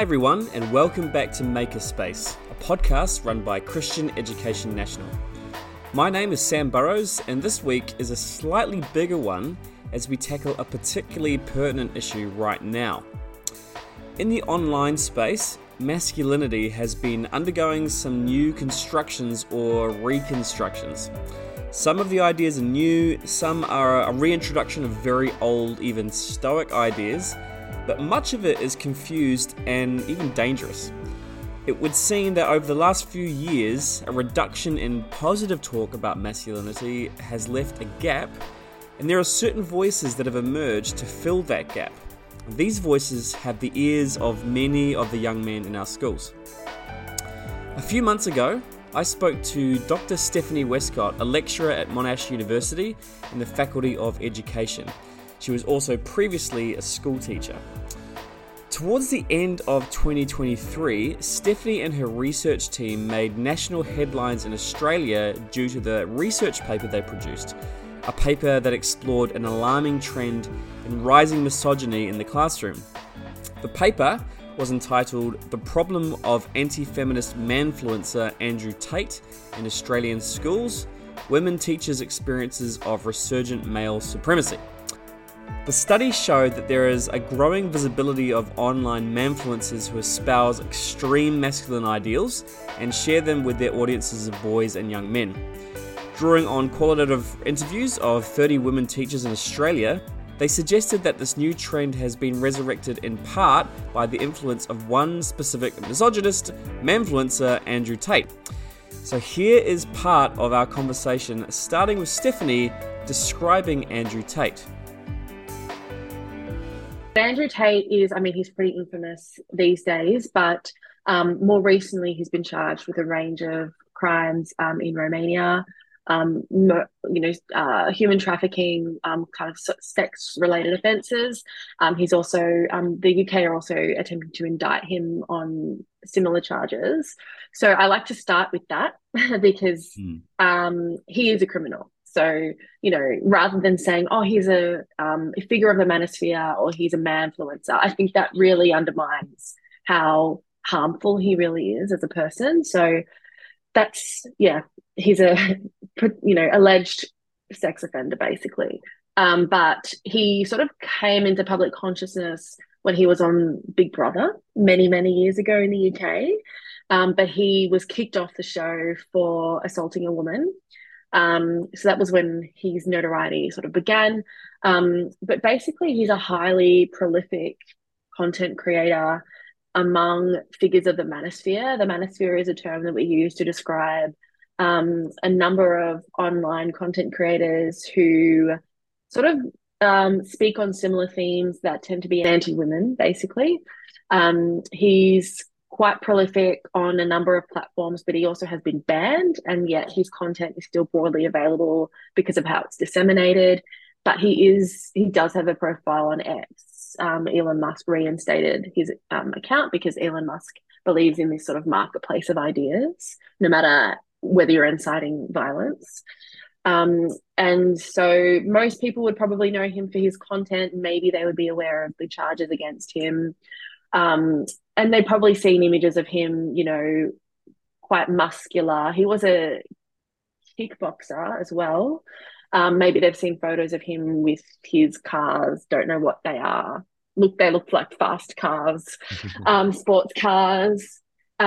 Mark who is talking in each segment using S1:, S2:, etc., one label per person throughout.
S1: Hi everyone, and welcome back to Makerspace, a podcast run by Christian Education National. My name is Sam Burrows, and this week is a slightly bigger one as we tackle a particularly pertinent issue right now. In the online space, masculinity has been undergoing some new constructions or reconstructions. Some of the ideas are new, some are a reintroduction of very old, even stoic ideas, but much of it is confused and even dangerous. It would seem that over the last few years, a reduction in positive talk about masculinity has left a gap, and there are certain voices that have emerged to fill that gap. These voices have the ears of many of the young men in our schools. A few months ago, I spoke to Dr. Stephanie Westcott, a lecturer at Monash University in the Faculty of Education. She was also previously a school teacher. Towards the end of 2023, Stephanie and her research team made national headlines in Australia due to the research paper they produced, a paper that explored an alarming trend in rising misogyny in the classroom. The paper was entitled "The Problem of Anti-Feminist Manfluencer Andrew Tate in Australian Schools, Women Teachers' Experiences of Resurgent Male Supremacy." The study showed that there is a growing visibility of online manfluencers who espouse extreme masculine ideals and share them with their audiences of boys and young men. Drawing on qualitative interviews of 30 women teachers in Australia, they suggested that this new trend has been resurrected in part by the influence of one specific misogynist manfluencer, Andrew Tate. So here is part of our conversation, starting with Stephanie describing Andrew Tate.
S2: Andrew Tate he's pretty infamous these days, but more recently he's been charged with a range of crimes in Romania, human trafficking, kind of sex-related offences. He's also, the UK are also attempting to indict him on similar charges. So I like to start with that because he is a criminal. So, rather than saying, oh, he's a figure of the manosphere or he's a manfluencer, I think that really undermines how harmful he really is as a person. So he's a, alleged sex offender, basically. But he sort of came into public consciousness when he was on Big Brother many, many years ago in the UK. But he was kicked off the show for assaulting a woman. So that was when his notoriety sort of began. But basically, he's a highly prolific content creator among figures of the manosphere. The manosphere is a term that we use to describe a number of online content creators who sort of speak on similar themes that tend to be anti-women, basically. He's quite prolific on a number of platforms, but he also has been banned, and yet his content is still broadly available because of how it's disseminated. But he does have a profile on X. Elon Musk reinstated his account because Elon Musk believes in this sort of marketplace of ideas, no matter whether you're inciting violence. And so most people would probably know him for his content. Maybe they would be aware of the charges against him. And they'd probably seen images of him, quite muscular. He was a kickboxer as well. Maybe they've seen photos of him with his cars. Don't know what they are. They look like fast cars, sports cars.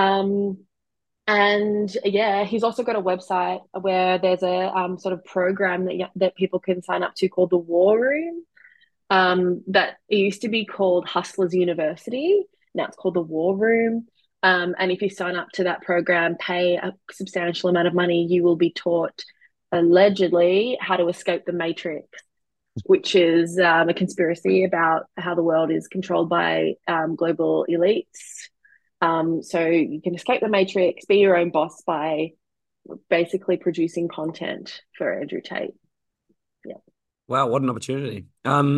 S2: He's also got a website where there's a sort of program that people can sign up to called the War Room. That it used to be called Hustlers University. Now it's called the War Room. And if you sign up to that program, pay a substantial amount of money, you will be taught, allegedly, how to escape the Matrix, which is a conspiracy about how the world is controlled by global elites. So you can escape the Matrix, be your own boss by basically producing content for Andrew Tate. Yeah.
S1: Wow, what an opportunity.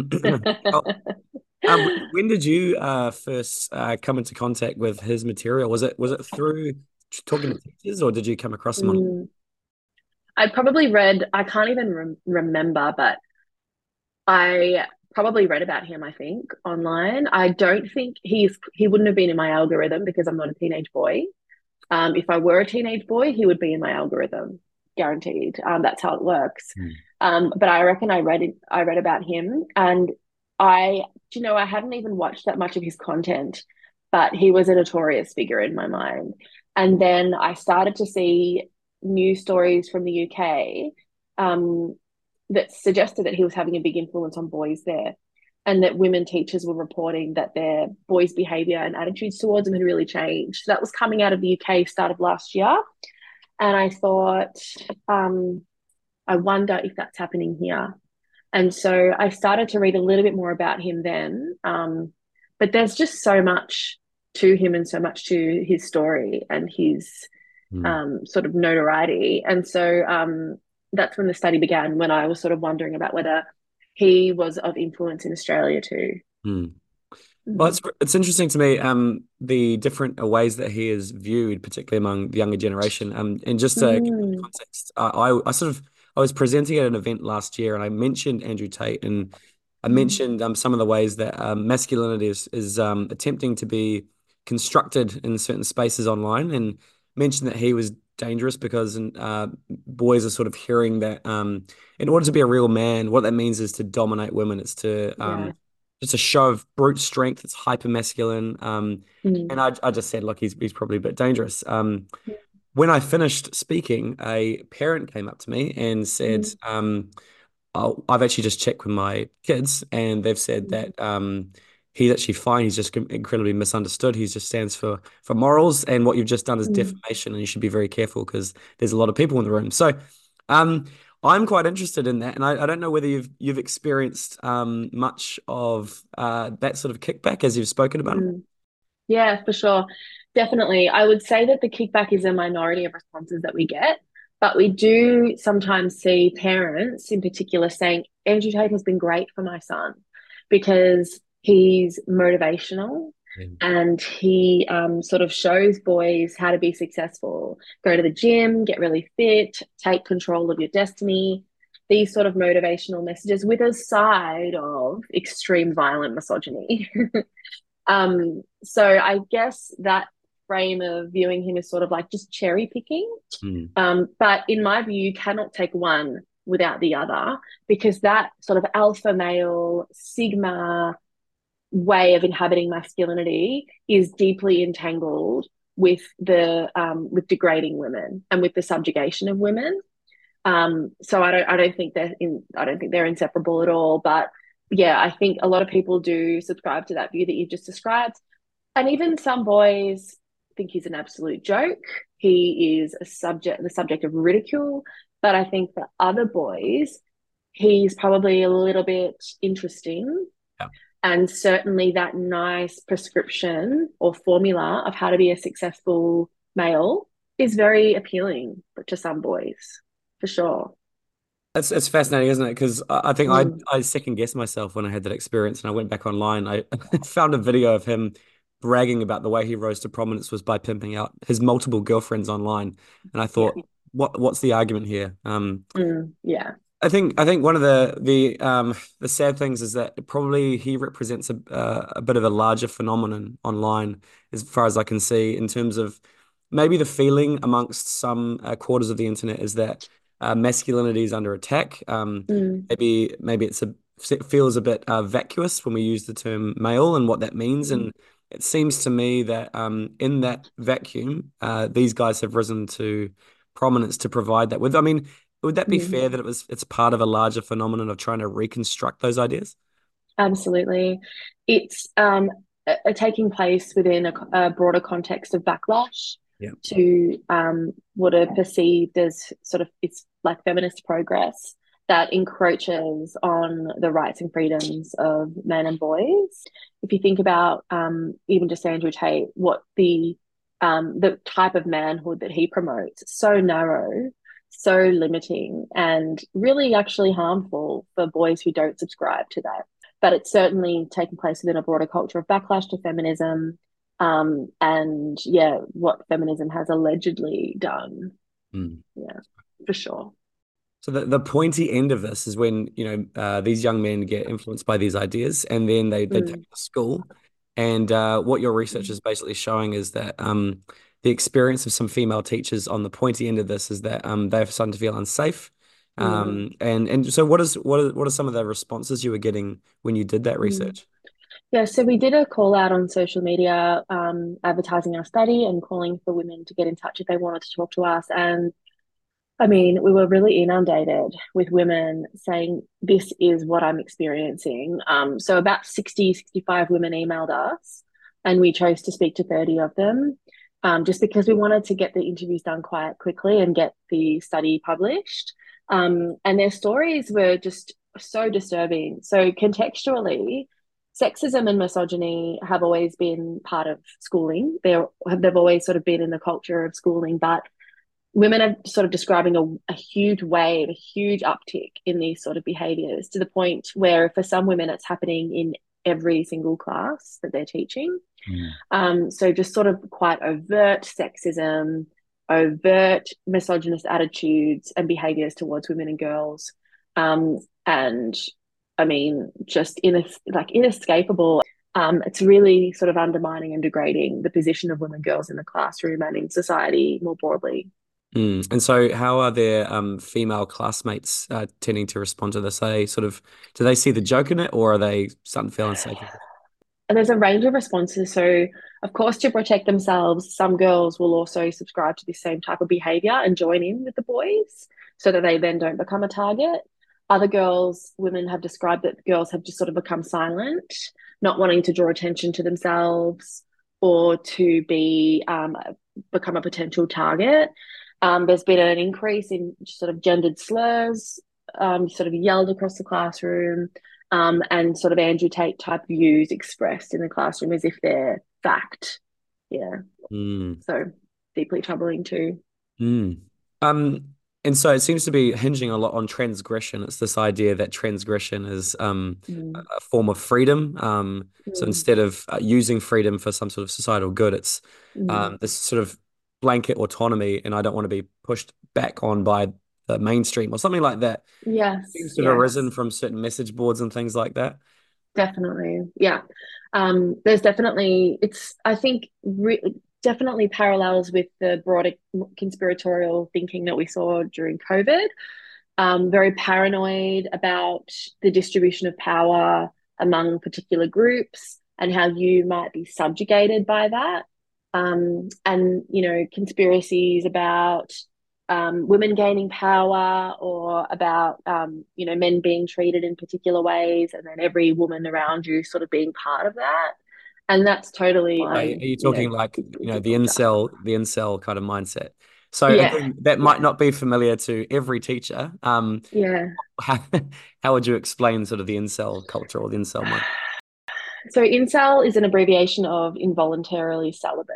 S1: When did you first come into contact with his material? Was it through talking to teachers, or did you come across him on?
S2: I probably read, I can't even remember, but I probably read about him, I think, online. I don't think he wouldn't have been in my algorithm because I'm not a teenage boy. If I were a teenage boy, he would be in my algorithm, guaranteed. That's how it works.
S1: Mm.
S2: But I reckon I read about him, and I hadn't even watched that much of his content, but he was a notorious figure in my mind. And then I started to see news stories from the UK, um, that suggested that he was having a big influence on boys there, and that women teachers were reporting that their boys' behavior and attitudes towards them had really changed. So that was coming out of the UK start of last year. And I thought, um, I wonder if that's happening here. And so I started to read a little bit more about him then. But there's just so much to him and so much to his story and his
S1: Mm.
S2: sort of notoriety. And so that's when the study began, when I was sort of wondering about whether he was of influence in Australia too.
S1: Mm. Well,
S2: Mm.
S1: it's interesting to me, the different ways that he is viewed, particularly among the younger generation. And just to give you
S2: Mm.
S1: context, I sort of I was presenting at an event last year, and I mentioned Andrew Tate, and I
S2: Mm.
S1: mentioned some of the ways that masculinity is attempting to be constructed in certain spaces online, and mentioned that he was dangerous because boys are sort of hearing that in order to be a real man, what that means is to dominate women. It's to
S2: Yeah.
S1: just a show of brute strength. It's hyper masculine. And
S2: Mm.
S1: I just said, look, he's probably a bit dangerous. When I finished speaking, a parent came up to me and said,
S2: Mm.
S1: I've actually just checked with my kids, and they've said
S2: Mm.
S1: that he's actually fine. He's just incredibly misunderstood. He just stands for morals, and what you've just done is
S2: Mm.
S1: defamation, and you should be very careful because there's a lot of people in the room. So, um, I'm quite interested in that, and I don't know whether you've experienced much of that sort of kickback as you've spoken about him.
S2: Mm. Yeah, for sure. Definitely. I would say that the kickback is a minority of responses that we get, but we do sometimes see parents in particular saying, Andrew Tate has been great for my son because he's motivational
S1: Yeah.
S2: and he sort of shows boys how to be successful. Go to the gym, get really fit, take control of your destiny. These sort of motivational messages with a side of extreme violent misogyny. So I guess that frame of viewing him is sort of like just cherry picking.
S1: Mm,
S2: But in my view, you cannot take one without the other because that sort of alpha male sigma way of inhabiting masculinity is deeply entangled with degrading women and with the subjugation of women. So I don't think they're inseparable at all. But yeah, I think a lot of people do subscribe to that view that you've just described. And even some boys think he's an absolute joke. He is the subject of ridicule. But I think for other boys, he's probably a little bit interesting.
S1: yeah.
S2: And certainly that nice prescription or formula of how to be a successful male is very appealing to some boys, for sure.
S1: It's fascinating, isn't it? Because I think
S2: Mm.
S1: I second guessed myself when I had that experience, and I went back online. I found a video of him bragging about the way he rose to prominence was by pimping out his multiple girlfriends online, and I
S2: Yeah.
S1: thought, what's the argument here?
S2: Mm. Yeah.
S1: I think one of the sad things is that probably he represents a bit of a larger phenomenon online, as far as I can see, in terms of maybe the feeling amongst some quarters of the internet is that masculinity is under attack.
S2: Mm.
S1: Maybe it feels a bit vacuous when we use the term male and what that means,
S2: Mm.
S1: and it seems to me that in that vacuum, these guys have risen to prominence to provide that with. I mean, would that be
S2: Mm.
S1: fair that it's part of a larger phenomenon of trying to reconstruct those ideas?
S2: Absolutely. It's taking place within a broader context of backlash
S1: Yeah.
S2: to what are perceived as sort of it's like feminist progress that encroaches on the rights and freedoms of men and boys. If you think about even just Andrew Tate, what the type of manhood that he promotes, so narrow, so limiting, and really actually harmful for boys who don't subscribe to that, but it's certainly taken place within a broader culture of backlash to feminism, and yeah, what feminism has allegedly done.
S1: Mm.
S2: Yeah, for sure.
S1: So the pointy end of this is when, these young men get influenced by these ideas and then they take
S2: Mm,
S1: it to school. And what your research is basically showing is that the experience of some female teachers on the pointy end of this is that they're starting to feel unsafe.
S2: mm,
S1: And so what are some of the responses you were getting when you did that
S2: mm.
S1: research?
S2: Yeah, so we did a call out on social media, advertising our study and calling for women to get in touch if they wanted to talk to us. And I mean, we were really inundated with women saying, this is what I'm experiencing. So about 60, 65 women emailed us, and we chose to speak to 30 of them, just because we wanted to get the interviews done quite quickly and get the study published. And their stories were just so disturbing. So contextually, sexism and misogyny have always been part of schooling. They've always sort of been in the culture of schooling, but women are sort of describing a huge wave, a huge uptick in these sort of behaviors to the point where for some women it's happening in every single class that they're teaching.
S1: Mm.
S2: So just sort of quite overt sexism, overt misogynist attitudes and behaviors towards women and girls. And I mean, just inescapable. It's really sort of undermining and degrading the position of women and girls in the classroom and in society more broadly.
S1: Mm. And so how are their female classmates tending to respond to this? Are they do they see the joke in it, or are they starting to feel unsafe?
S2: And there's a range of responses. So, of course, to protect themselves, some girls will also subscribe to the same type of behavior and join in with the boys so that they then don't become a target. Other girls, women have described that girls have just sort of become silent, not wanting to draw attention to themselves or to become a potential target. There's been an increase in sort of gendered slurs, sort of yelled across the classroom, and sort of Andrew Tate type views expressed in the classroom as if they're fact. Yeah.
S1: Mm.
S2: So deeply troubling too.
S1: Mm. Um, and so it seems to be hinging a lot on transgression. It's this idea that transgression is
S2: Mm,
S1: a form of freedom. So
S2: mm,
S1: instead of using freedom for some sort of societal good, it's
S2: mm.
S1: this sort of blanket autonomy, and I don't want to be pushed back on by the mainstream or something like that. Seems
S2: Yes,
S1: to have arisen
S2: yes,
S1: from certain message boards and things like that.
S2: definitely. Yeah. There's definitely, I think, definitely parallels with the broader conspiratorial thinking that we saw during COVID. Very paranoid about the distribution of power among particular groups and how you might be subjugated by that. And, conspiracies about women gaining power or about, men being treated in particular ways, and then every woman around you sort of being part of that. And that's totally,
S1: Are you talking like, the
S2: looked at.
S1: incel kind of mindset? So
S2: Yeah,
S1: again, that might
S2: yeah,
S1: not be familiar to every teacher.
S2: yeah.
S1: How, how would you explain sort of the incel culture or the incel mind?
S2: So incel is an abbreviation of involuntarily celibate,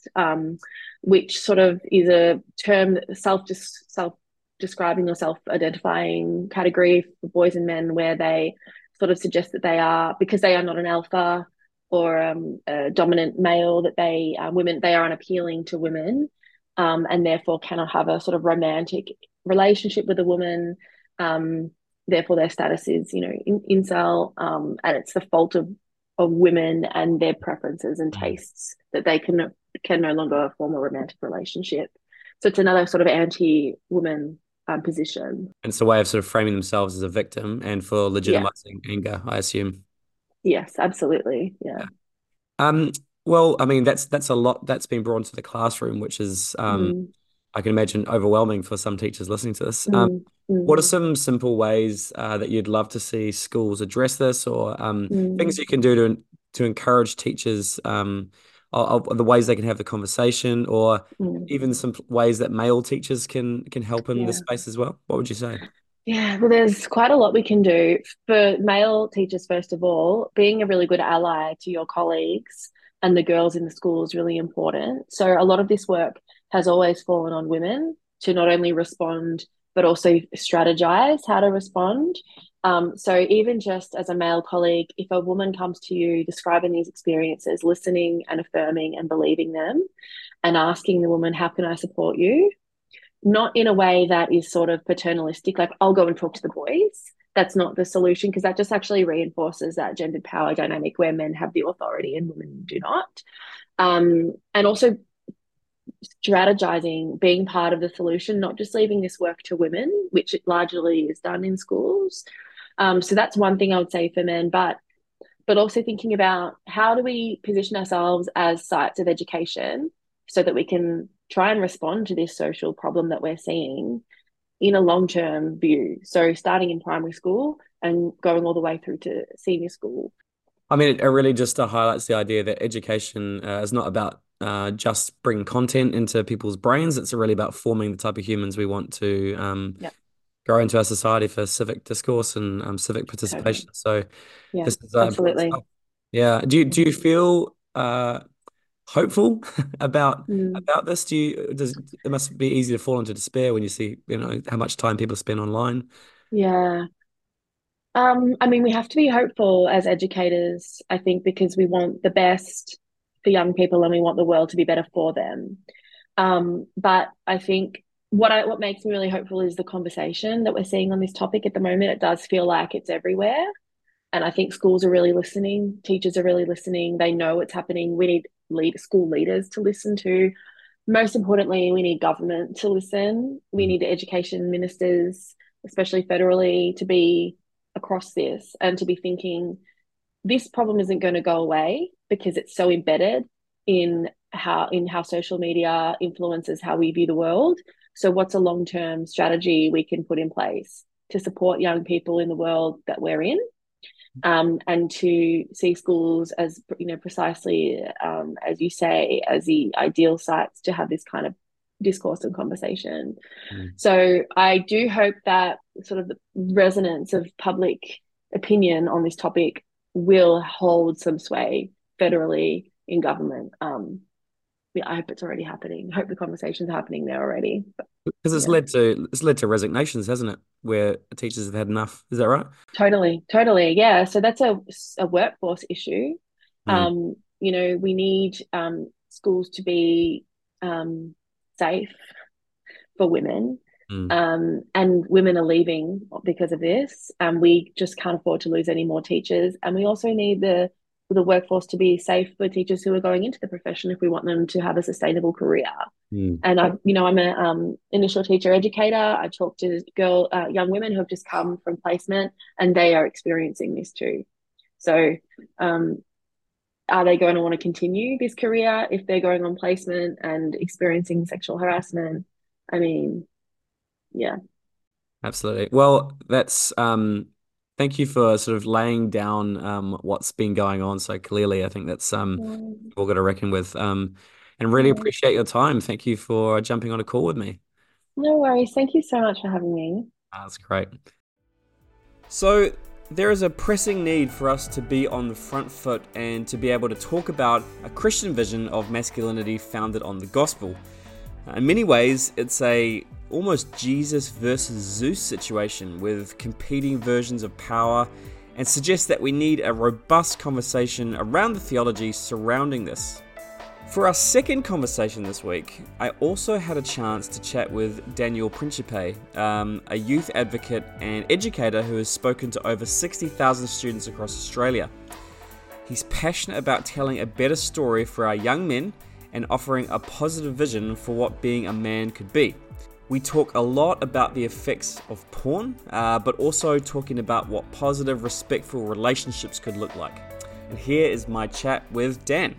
S2: which sort of is a term self describing or self identifying category for boys and men, where they sort of suggest that they are, because they are not an alpha or a dominant male, that they are unappealing to women, and therefore cannot have a sort of romantic relationship with a woman. Therefore, their status is, incel, and it's the fault of women and their preferences and tastes that they can no longer form a romantic relationship. So it's another sort of anti-woman position.
S1: And it's a way of sort of framing themselves as a victim and for
S2: Yeah.
S1: legitimizing anger, I assume.
S2: Yes, absolutely. Yeah.
S1: Yeah. Um, well, I mean, that's a lot that's been brought into the classroom, which is
S2: Mm,
S1: I can imagine overwhelming for some teachers listening to this.
S2: mm,
S1: What are
S2: mm,
S1: some simple ways that you'd love to see schools address this, or things
S2: mm,
S1: you can do to encourage teachers, of the ways they can have the conversation, or
S2: mm.
S1: even some ways that male teachers can help in this
S2: Yeah.
S1: space as well? What would you say?
S2: Yeah, well, there's quite a lot we can do. For male teachers, first of all, being a really good ally to your colleagues and the girls in the school is really important. So, a lot of this work has always fallen on women to not only respond, but also strategize how to respond. So, even just as a male colleague, if a woman comes to you describing these experiences, listening and affirming and believing them, and asking the woman, how can I support you? not in a way that is sort of paternalistic, like I'll go and talk to the boys. That's not the solution because that just actually reinforces that gendered power dynamic where men have the authority and women do not. And also strategizing, being part of the solution, not just leaving this work to women, which it largely is done in schools. So that's one thing I would say for men, but also thinking about how do we position ourselves as sites of education so that we can try and respond to this social problem that we're seeing in a long-term view. So starting in primary school and going all the way through to senior school.
S1: I mean, it really just highlights the idea that education is not about just bringing content into people's brains. It's really about forming the type of humans we want to
S2: Yeah,
S1: grow into our society for civic discourse and civic
S2: totally.
S1: participation. So
S2: Yeah,
S1: this is important
S2: absolutely.
S1: stuff. Yeah. Do you feel hopeful
S2: Mm,
S1: about this? It must be easy to fall into despair when you see, how much time people spend online.
S2: yeah. I mean, we have to be hopeful as educators, I think, because we want the best for young people and we want the world to be better for them. But I think what makes me really hopeful is the conversation that we're seeing on this topic at the moment. It does feel like it's everywhere. And I think schools are really listening, teachers are really listening. They know what's happening. We need school leaders to listen to. Most importantly, we need government to listen. We
S1: Mm.
S2: need education ministers, especially federally, to be across this and to be thinking this problem isn't going to go away because it's so embedded in how social media influences how we view the world. So what's a long-term strategy we can put in place to support young people in the world that we're in, and to see schools as precisely as you say, as the ideal sites to have this kind of discourse and conversation.
S1: Mm.
S2: So I do hope that sort of the resonance of public opinion on this topic will hold some sway federally in government. Yeah, I hope it's already happening. I hope the conversations are happening there already. But
S1: Because
S2: yeah,
S1: it's led to resignations, hasn't it? Where teachers have had enough. Is that right?
S2: totally, totally. Yeah. So that's a workforce issue.
S1: Mm.
S2: We need schools to be safe for women.
S1: Mm.
S2: And women are leaving because of this. We just can't afford to lose any more teachers. And we also need the workforce to be safe for teachers who are going into the profession if we want them to have a sustainable career.
S1: Mm.
S2: And I'm a initial teacher educator. I talk to young women who have just come from placement, and they are experiencing this too. So, um, are they going to want to continue this career if they're going on placement and experiencing sexual harassment? I mean, yeah.
S1: Absolutely. Well, that's thank you for sort of laying down what's been going on so clearly. I think that's
S2: Mm,
S1: we've all got to reckon with. And really
S2: mm.
S1: appreciate your time. Thank you for jumping on a call with me.
S2: No worries. Thank you so much for having me.
S1: That's great. So there is a pressing need for us to be on the front foot and to be able to talk about a Christian vision of masculinity founded on the gospel. In many ways, it's a almost Jesus versus Zeus situation with competing versions of power, and suggests that we need a robust conversation around the theology surrounding this. For our second conversation this week, I also had a chance to chat with Daniel Principe, a youth advocate and educator who has spoken to over 60,000 students across Australia. He's passionate about telling a better story for our young men and offering a positive vision for what being a man could be. We talk a lot about the effects of porn, but also talking about what positive, respectful relationships could look like. And here is my chat with Dan.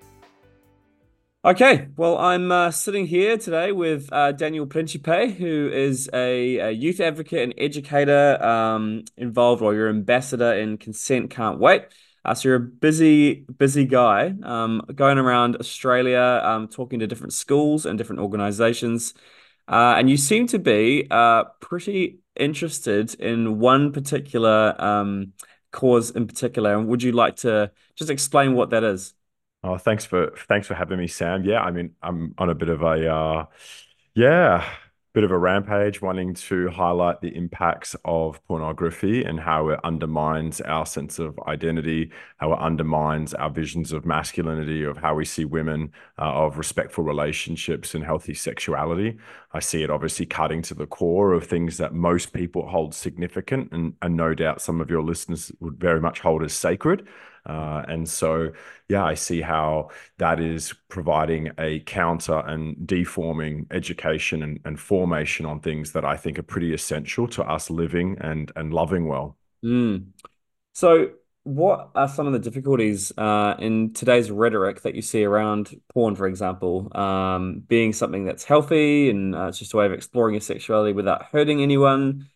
S1: Okay, well, I'm sitting here today with Daniel Principe, who is a youth advocate and educator involved, or your ambassador in Consent Can't Wait. So you're a busy guy going around Australia, talking to different schools and different organizations. And you seem to be pretty interested in one particular cause in particular. And would you like to just explain what that is?
S3: Oh, thanks for having me, Sam. Yeah, I mean, I'm on a bit of a yeah. bit of a rampage, wanting to highlight the impacts of pornography and how it undermines our sense of identity, how it undermines our visions of masculinity, of how we see women, of respectful relationships and healthy sexuality. I see it obviously cutting to the core of things that most people hold significant, and no doubt some of your listeners would very much hold as sacred. And so, yeah, I see how that is providing a counter and deforming education and formation on things that I think are pretty essential to us living and loving well.
S1: Mm. So, what are some of the difficulties in today's rhetoric that you see around porn, for example, being something that's healthy and it's just a way of exploring your sexuality without hurting anyone?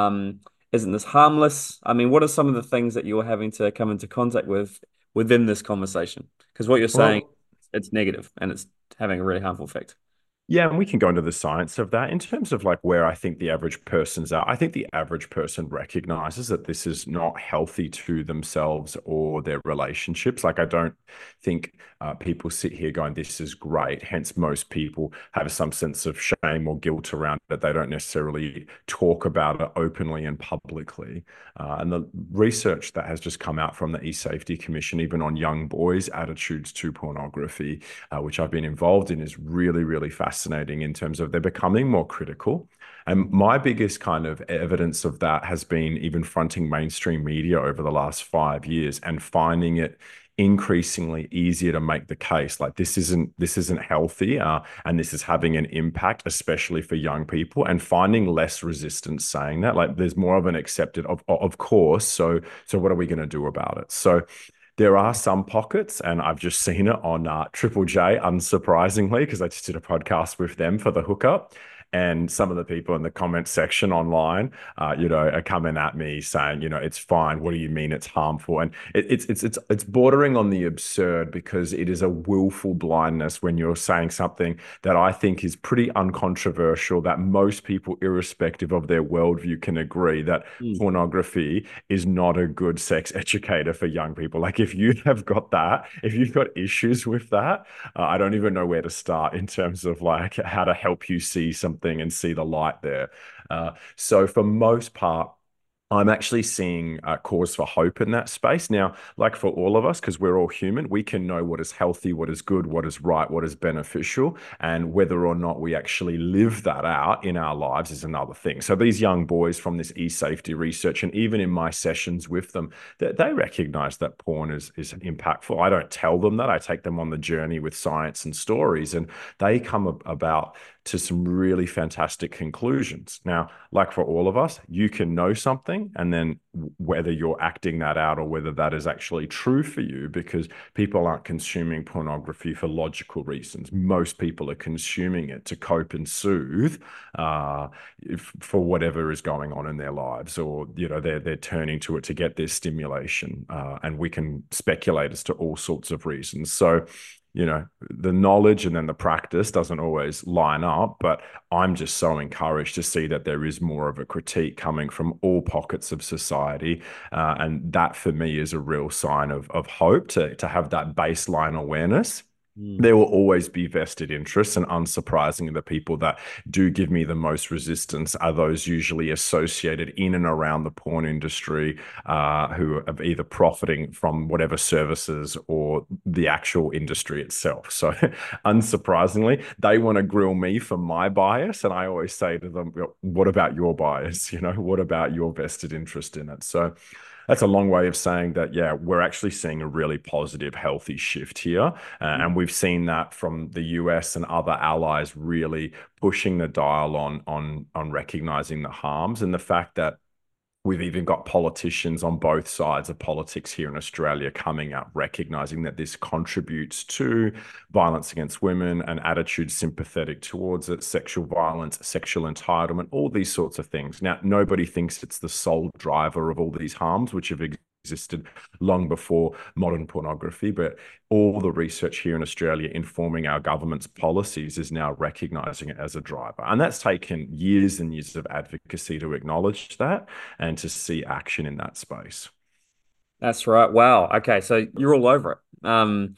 S1: Isn't this harmless? I mean, what are some of the things that you're having to come into contact with within this conversation? Because what you're saying,
S3: Well,
S1: it's negative and it's having a really harmful effect.
S3: yeah, and we can go into the science of that in terms of like where I think the average person's at. I think the average person recognizes that this is not healthy to themselves or their relationships. Like, I don't think people sit here going, this is great. Hence, most people have some sense of shame or guilt around it. They don't necessarily talk about it openly and publicly. And the research that has just come out from the eSafety Commission, even on young boys' attitudes to pornography, which I've been involved in, is really, really fascinating in terms of they're becoming more critical. And my biggest kind of evidence of that has been even fronting mainstream media over the last 5 years and finding it increasingly easier to make the case like this isn't healthy, and this is having an impact, especially for young people, and finding less resistance saying that. Like, there's more of an accepted of course, so what are we going to do about it? So there are some pockets, and I've just seen it on Triple J, unsurprisingly, because I just did a podcast with them for the hookup. And some of the people in the comment section online, are coming at me saying, it's fine. What do you mean it's harmful? And it's bordering on the absurd, because it is a willful blindness when you're saying something that I think is pretty uncontroversial, that most people, irrespective of their worldview, can agree that
S1: Mm.
S3: pornography is not a good sex educator for young people. Like, if you have got that, if you've got issues with that, I don't even know where to start in terms of like how to help you see something and see the light there. So for most part, I'm actually seeing cause for hope in that space. Now, like for all of us, because we're all human, we can know what is healthy, what is good, what is right, what is beneficial, and whether or not we actually live that out in our lives is another thing. So these young boys from this e-safety research, and even in my sessions with them, they recognize that porn is impactful. I don't tell them that. I take them on the journey with science and stories, and they come about to some really fantastic conclusions. Now, like for all of us, you can know something, and then whether you're acting that out or whether that is actually true for you, because people aren't consuming pornography for logical reasons. Most people are consuming it to cope and soothe, uh, for whatever is going on in their lives, or they're turning to it to get their stimulation, and we can speculate as to all sorts of reasons. So, the knowledge and then the practice doesn't always line up, but I'm just so encouraged to see that there is more of a critique coming from all pockets of society. And that for me is a real sign of hope, to have that baseline awareness.
S1: Mm.
S3: There will always be vested interests, and unsurprisingly, the people that do give me the most resistance are those usually associated in and around the porn industry, who are either profiting from whatever services or the actual industry itself. So, unsurprisingly, they want to grill me for my bias, and I always say to them, "What about your bias? What about your vested interest in it?" So, that's a long way of saying that, yeah, we're actually seeing a really positive, healthy shift here. And we've seen that from the US and other allies really pushing the dial on recognizing the harms, and the fact that we've even got politicians on both sides of politics here in Australia coming out, recognizing that this contributes to violence against women and attitudes sympathetic towards it, sexual violence, sexual entitlement, all these sorts of things. Now, nobody thinks it's the sole driver of all these harms, which have existed long before modern pornography, but all the research here in Australia informing our government's policies is now recognizing it as a driver. And that's taken years and years of advocacy to acknowledge that and to see action in that space.
S1: That's right. Wow. Okay, so you're all over it.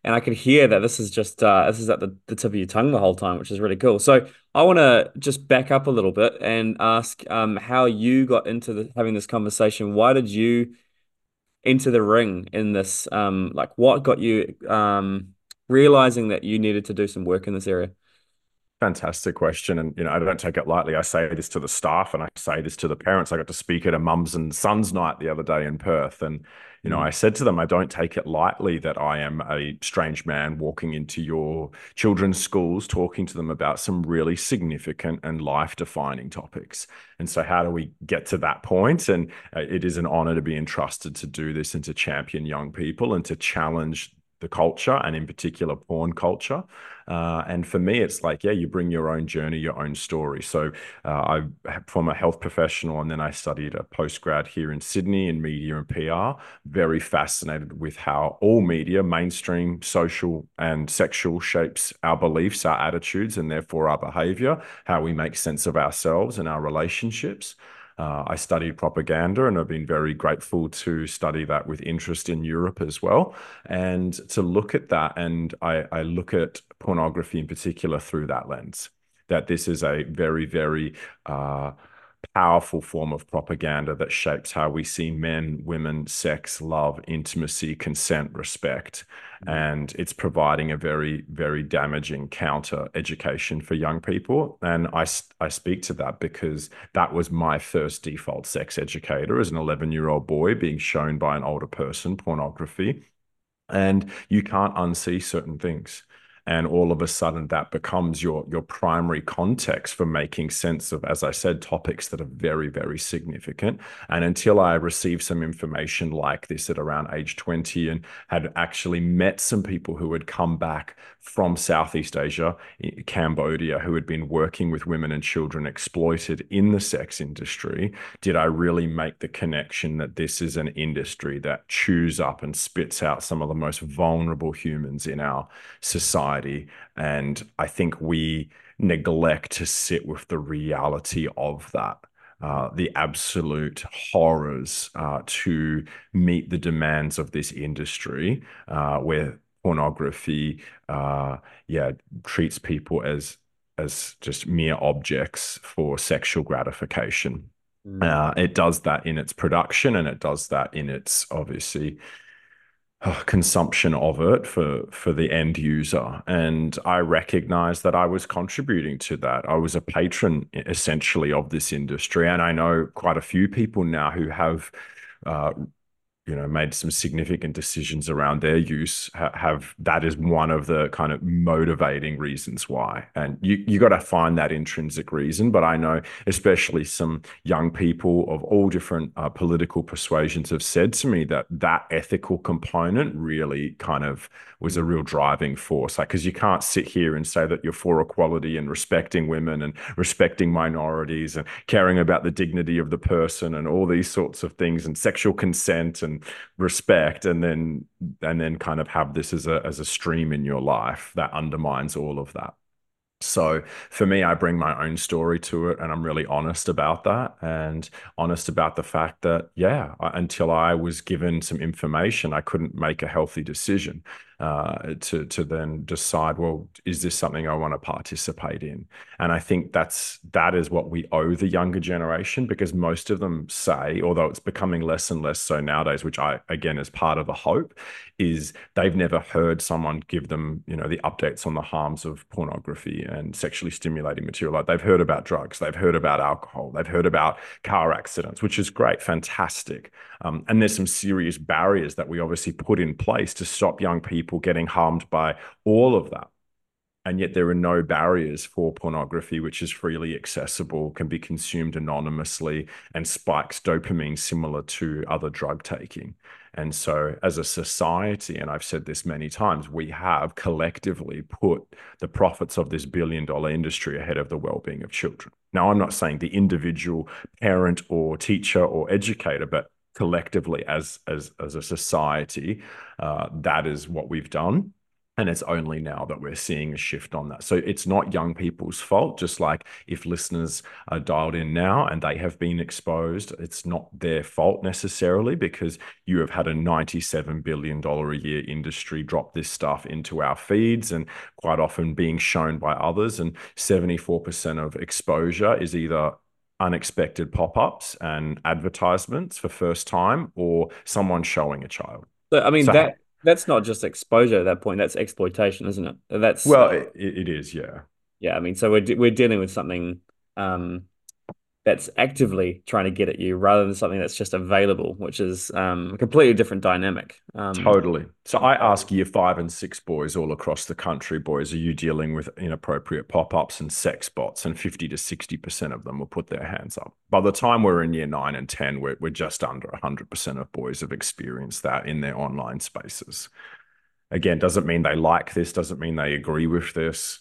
S1: And I could hear that this is just this is at the tip of your tongue the whole time, which is really cool. So I want to just back up a little bit and ask how you got into having this conversation. Why did you enter the ring in this? Like, what got you realizing that you needed to do some work in this area?
S3: Fantastic question. And, I don't take it lightly. I say this to the staff and I say this to the parents. I got to speak at a mums and sons night the other day in Perth. And,
S1: Mm.
S3: I said to them, I don't take it lightly that I am a strange man walking into your children's schools, talking to them about some really significant and life-defining topics. And so how do we get to that point? And it is an honor to be entrusted to do this and to champion young people and to challenge the culture, and in particular porn culture. And for me, it's like, yeah, you bring your own journey, your own story. So I, from a health professional, and then I studied a postgrad here in Sydney in media and PR. Very fascinated with how all media, mainstream, social, and sexual, shapes our beliefs, our attitudes, and therefore our behavior, how we make sense of ourselves and our relationships. I studied propaganda and I've been very grateful to study that with interest in Europe as well. And to look at that, and I look at pornography in particular through that lens, that this is a very, very powerful form of propaganda that shapes how we see men, women, sex, love, intimacy, consent, respect. And it's providing a very, very damaging counter education for young people. And I speak to that because that was my first default sex educator as an 11-year-old boy being shown by an older person pornography. And you can't unsee certain things. And all of a sudden, that becomes your primary context for making sense of, as I said, topics that are very, very significant. And until I received some information like this at around age 20 and had actually met some people who had come back from Southeast Asia, Cambodia, who had been working with women and children exploited in the sex industry, did I really make the connection that this is an industry that chews up and spits out some of the most vulnerable humans in our society. And I think we neglect to sit with the reality of that. The absolute horrors to meet the demands of this industry, where pornography, yeah, treats people as just mere objects for sexual gratification.
S1: Mm.
S3: It does that in its production, and it does that in its obviously consumption of it for the end user. And I recognized that I was contributing to that. I was a patron essentially of this industry, and I know quite a few people now who have uh, made some significant decisions around their use, have that is one of the kind of motivating reasons why. And you got to find that intrinsic reason. But I know especially some young people of all different political persuasions have said to me that that ethical component really kind of was a real driving force. Like, because you can't sit here and say that you're for equality and respecting women and respecting minorities and caring about the dignity of the person and all these sorts of things and sexual consent and respect, and then kind of have this as a stream in your life that undermines all of that. So for me, I bring my own story to it, and I'm really honest about that, and honest about the fact that, yeah, until I was given some information, I couldn't make a healthy decision to then decide, well, is this something I want to participate in? And I think that is what we owe the younger generation, because most of them say, although it's becoming less and less so nowadays, which I, again, is part of the hope, is they've never heard someone give them, the updates on the harms of pornography and sexually stimulating material. Like, they've heard about drugs, they've heard about alcohol, they've heard about car accidents, which is great, fantastic. And there's some serious barriers that we obviously put in place to stop young people getting harmed by all of that. And yet there are no barriers for pornography, which is freely accessible, can be consumed anonymously, and spikes dopamine similar to other drug taking. And so as a society, and I've said this many times, we have collectively put the profits of this billion-dollar industry ahead of the well-being of children. Now, I'm not saying the individual parent or teacher or educator, but collectively as a society, that is what we've done. And it's only now that we're seeing a shift on that. So it's not young people's fault. Just like if listeners are dialed in now and they have been exposed, it's not their fault necessarily, because you have had a $97 billion a year industry drop this stuff into our feeds and quite often being shown by others. And 74% of exposure is either unexpected pop-ups and advertisements for first time, or someone showing a child.
S1: So I mean
S3: So,
S1: that's not just exposure at that point. That's exploitation, isn't it? That's
S3: well, it is, yeah.
S1: yeah. I mean, so we're dealing with something um, that's actively trying to get at you rather than something that's just available, which is a completely different dynamic.
S3: Totally. So I ask year 5 and 6 boys all across the country, boys, are you dealing with inappropriate pop-ups and sex bots? And 50 to 60% of them will put their hands up. By the time we're in year 9 and 10, we're just under 100% of boys have experienced that in their online spaces. Again, doesn't mean they like this, doesn't mean they agree with this.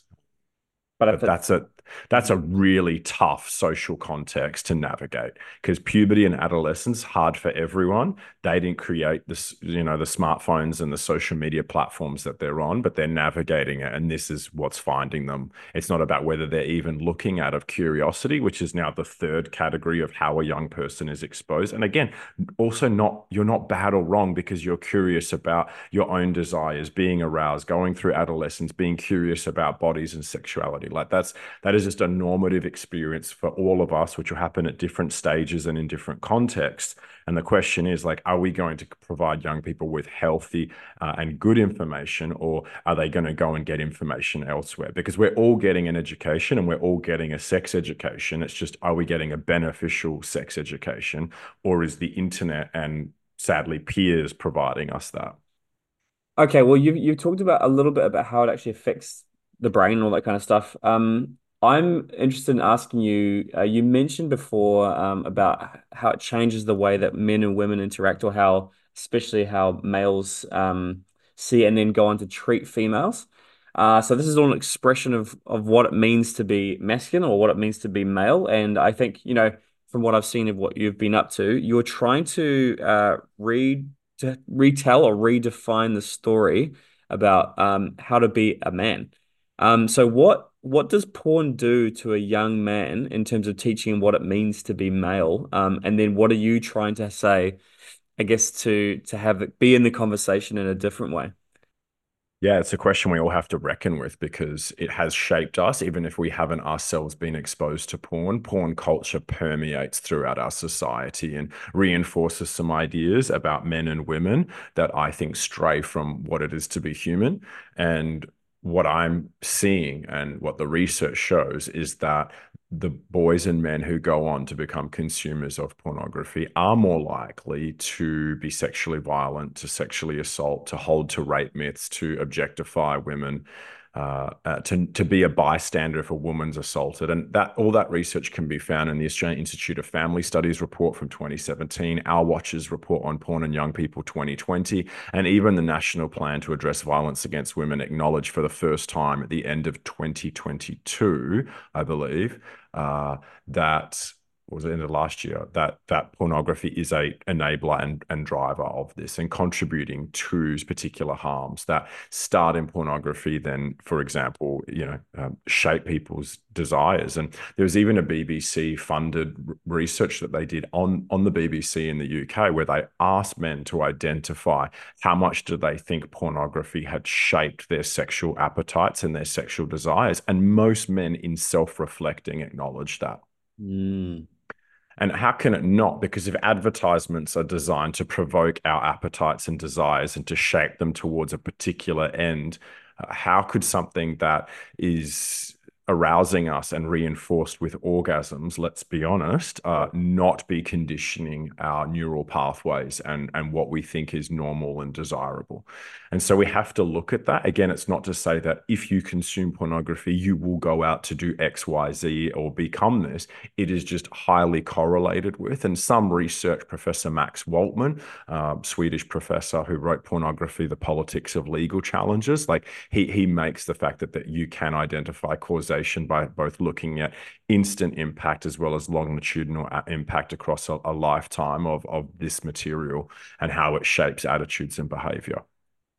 S1: But if
S3: But that's a really tough social context to navigate, because puberty and adolescence hard for everyone. They didn't create this, the smartphones and the social media platforms that they're on, but they're navigating it, and this is what's finding them. It's not about whether they're even looking out of curiosity, which is now the third category of how a young person is exposed. And again, also not you're not bad or wrong because you're curious about your own desires, being aroused, going through adolescence, being curious about bodies and sexuality. Like that is just a normative experience for all of us, which will happen at different stages and in different contexts. And the question is, like, are we going to provide young people with healthy and good information, or are they going to go and get information elsewhere? Because we're all getting an education and we're all getting a sex education. It's just, are we getting a beneficial sex education, or is the internet and sadly peers providing us that?
S1: Okay, well, you've talked about a little bit about how it actually affects the brain and all that kind of stuff. I'm interested in asking you. You mentioned before about how it changes the way that men and women interact, or how, especially how males see and then go on to treat females. So this is all an expression of what it means to be masculine or what it means to be male. And I think, from what I've seen of what you've been up to, you're trying to read to retell or redefine the story about how to be a man. So what does porn do to a young man in terms of teaching him what it means to be male? And then what are you trying to say, I guess, to have it be in the conversation in a different way?
S3: Yeah, it's a question we all have to reckon with, because it has shaped us, even if we haven't ourselves been exposed to porn. Porn culture permeates throughout our society and reinforces some ideas about men and women that I think stray from what it is to be human. And what I'm seeing and what the research shows is that the boys and men who go on to become consumers of pornography are more likely to be sexually violent, to sexually assault, to hold to rape myths, to objectify women, to be a bystander if a woman's assaulted. And that all that research can be found in the Australian Institute of Family Studies report from 2017, Our Watch's report on porn and young people 2020, and even the National Plan to Address Violence Against Women acknowledged for the first time at the end of 2022, I believe, that was the end of last year, that pornography is a enabler and driver of this, and contributing to particular harms that start in pornography, then, for example, shape people's desires. And there was even a BBC funded research that they did on the BBC in the UK, where they asked men to identify how much do they think pornography had shaped their sexual appetites and their sexual desires. And most men, in self-reflecting, acknowledged that.
S1: Mm.
S3: And how can it not? Because if advertisements are designed to provoke our appetites and desires and to shape them towards a particular end, how could something that is arousing us and reinforced with orgasms, let's be honest, not be conditioning our neural pathways and what we think is normal and desirable? And so we have to look at that. Again, it's not to say that if you consume pornography, you will go out to do X, Y, Z or become this. It is just highly correlated with. And some research, Professor Max Waltman, Swedish professor who wrote Pornography, The Politics of Legal Challenges, like he makes the fact that you can identify causation by both looking at instant impact as well as longitudinal impact across a lifetime of this material and how it shapes attitudes and behavior.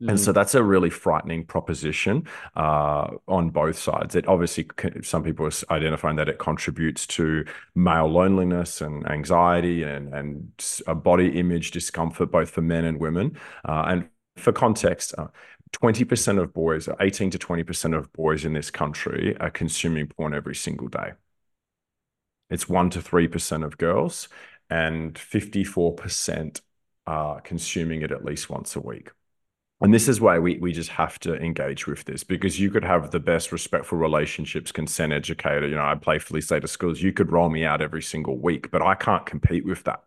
S3: And
S1: Mm.
S3: so that's a really frightening proposition on both sides. It obviously, some people are identifying that it contributes to male loneliness and anxiety and a body image discomfort, both for men and women. And for context, 20% of boys, 18 to 20% of boys in this country are consuming porn every single day. It's 1 to 3% of girls, and 54% are consuming it at least once a week. And this is why we just have to engage with this, because you could have the best respectful relationships, consent educator. I playfully say to schools, you could roll me out every single week, but I can't compete with that.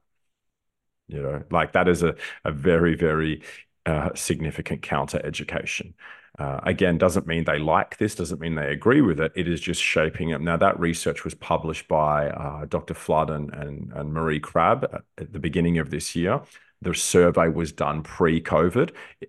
S3: Like that is a very, very significant counter education. Again, doesn't mean they like this, doesn't mean they agree with it. It is just shaping it. Now, that research was published by Dr. Flood and Marie Crabb at the beginning of this year. The survey was done pre-COVID.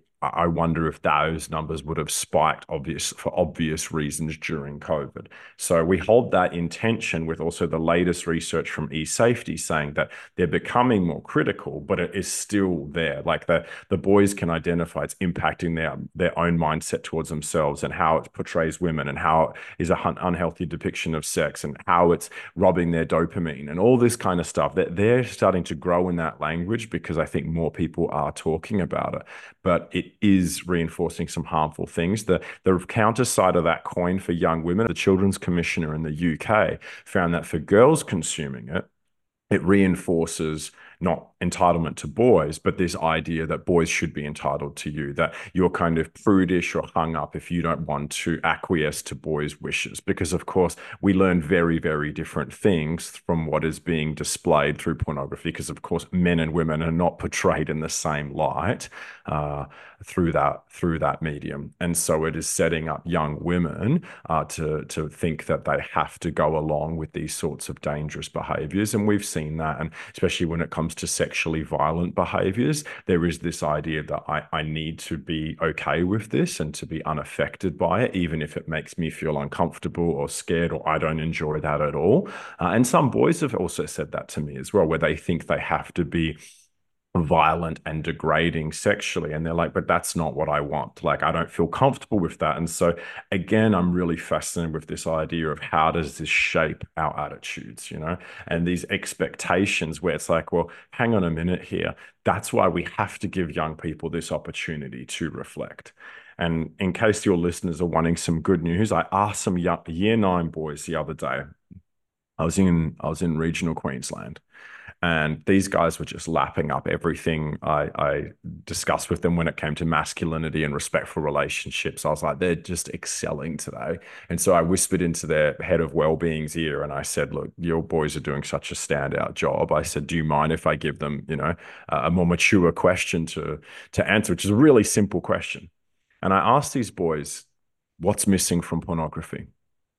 S3: I wonder if those numbers would have spiked for obvious reasons during COVID. So we hold that in tension with also the latest research from eSafety saying that they're becoming more critical, but it is still there. Like the boys can identify it's impacting their own mindset towards themselves and how it portrays women and how it is an unhealthy depiction of sex and how it's robbing their dopamine and all this kind of stuff. They're starting to grow in that language because I think more people are talking about it. But it is reinforcing some harmful things. The counter side of that coin for young women, the Children's Commissioner in the UK found that for girls consuming it, it reinforces not entitlement to boys, but this idea that boys should be entitled to you, that you're kind of prudish or hung up if you don't want to acquiesce to boys' wishes. Because, of course, we learn very, very different things from what is being displayed through pornography, because, of course, men and women are not portrayed in the same light through that medium. And so it is setting up young women to think that they have to go along with these sorts of dangerous behaviors. And we've seen that, and especially when it comes to sexually violent behaviors, there is this idea that I need to be okay with this and to be unaffected by it, even if it makes me feel uncomfortable or scared or I don't enjoy that at all. And some boys have also said that to me as well, where they think they have to be violent and degrading sexually, and they're like, but that's not what I want. Like, I don't feel comfortable with that. And so again, I'm really fascinated with this idea of how does this shape our attitudes, and these expectations where it's like, well, hang on a minute here. That's why we have to give young people this opportunity to reflect. And in case your listeners are wanting some good news, I asked some year 9 boys the other day. I was in regional Queensland, and these guys were just lapping up everything I discussed with them when it came to masculinity and respectful relationships. I was like, they're just excelling today. And so I whispered into their head of well-being's ear and I said, look, your boys are doing such a standout job. I said, do you mind if I give them, a more mature question to answer, which is a really simple question. And I asked these boys, what's missing from pornography?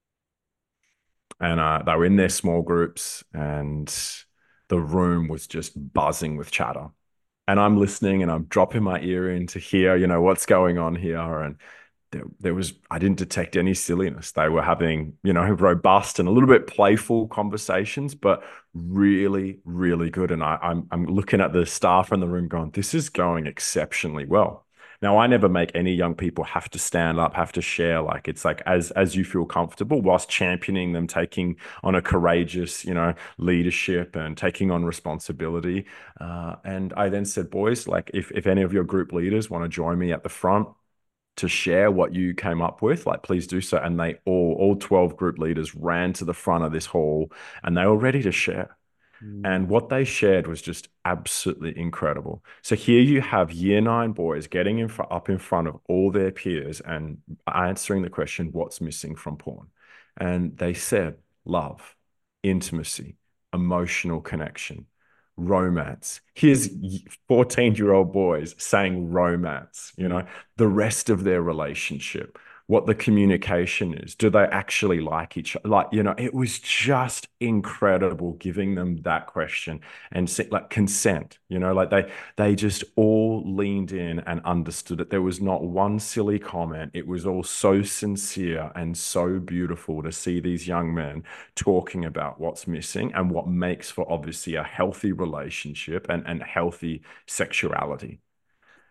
S3: And they were in their small groups, and the room was just buzzing with chatter. And I'm listening and I'm dropping my ear in to hear, what's going on here. And I didn't detect any silliness. They were having, robust and a little bit playful conversations, but really, really good. And I'm looking at the staff in the room going, this is going exceptionally well. Now, I never make any young people have to stand up, have to share. Like, it's like as you feel comfortable, whilst championing them, taking on a courageous, leadership and taking on responsibility. And I then said, boys, like if any of your group leaders want to join me at the front to share what you came up with, like please do so. And they all 12 group leaders ran to the front of this hall and they were ready to share. And what they shared was just absolutely incredible. So here you have year 9 boys getting up in front of all their peers and answering the question, what's missing from porn? And they said love, intimacy, emotional connection, romance. Here's 14-year-old boys saying romance, the rest of their relationship, what the communication is. Do they actually like each other? Like, it was just incredible giving them that question and like consent, like they just all leaned in and understood it. There was not one silly comment. It was all so sincere and so beautiful to see these young men talking about what's missing and what makes for obviously a healthy relationship and healthy sexuality.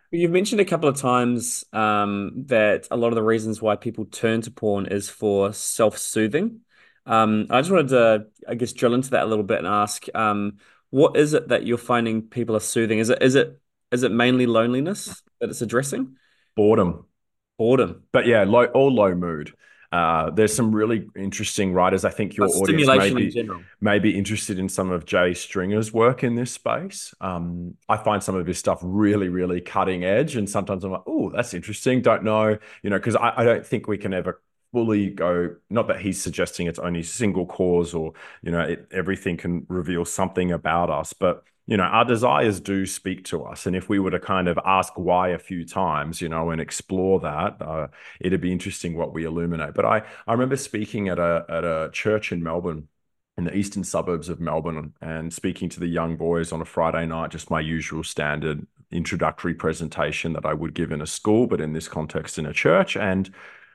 S1: You've mentioned a couple of times that a lot of the reasons why people turn to porn is for self-soothing. I just wanted to, I guess, drill into that a little bit and ask, what is it that you're finding people are soothing? Is it mainly loneliness that it's addressing?
S3: Boredom.
S1: Boredom,
S3: But yeah, all low mood. There's some really interesting writers. I think
S1: but
S3: your audience
S1: stimulation in general.
S3: may be interested in some of Jay Stringer's work in this space. I find some of his stuff really, really cutting edge, and sometimes I'm like, oh, that's interesting. Don't know, because I don't think we can ever fully go. Not that he's suggesting it's only single cause or everything can reveal something about us, but our desires do speak to us. And if we were to kind of ask why a few times, and explore that, it'd be interesting what we illuminate. But I remember speaking at a church in Melbourne, in the eastern suburbs of Melbourne, and speaking to the young boys on a Friday night, just my usual standard introductory presentation that I would give in a school, but in this context in a church. And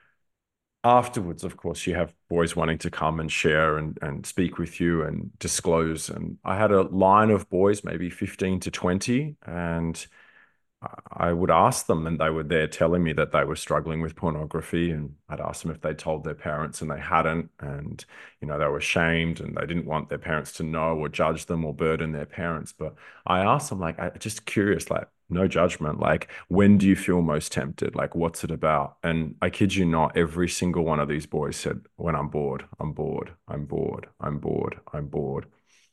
S3: afterwards, of course, you have boys wanting to come and share and speak with you and disclose. And I had a line of boys, maybe 15 to 20, and I would ask them, and they were there telling me that they were struggling with pornography. And I'd ask them if they told their parents, and they hadn't. And, they were ashamed and they didn't want their parents to know or judge them or burden their parents. But I asked them, like, I just curious, like, no judgment. Like, when do you feel most tempted? Like, what's it about? And I kid you not, every single one of these boys said, when I'm bored, I'm bored, I'm bored, I'm bored, I'm bored.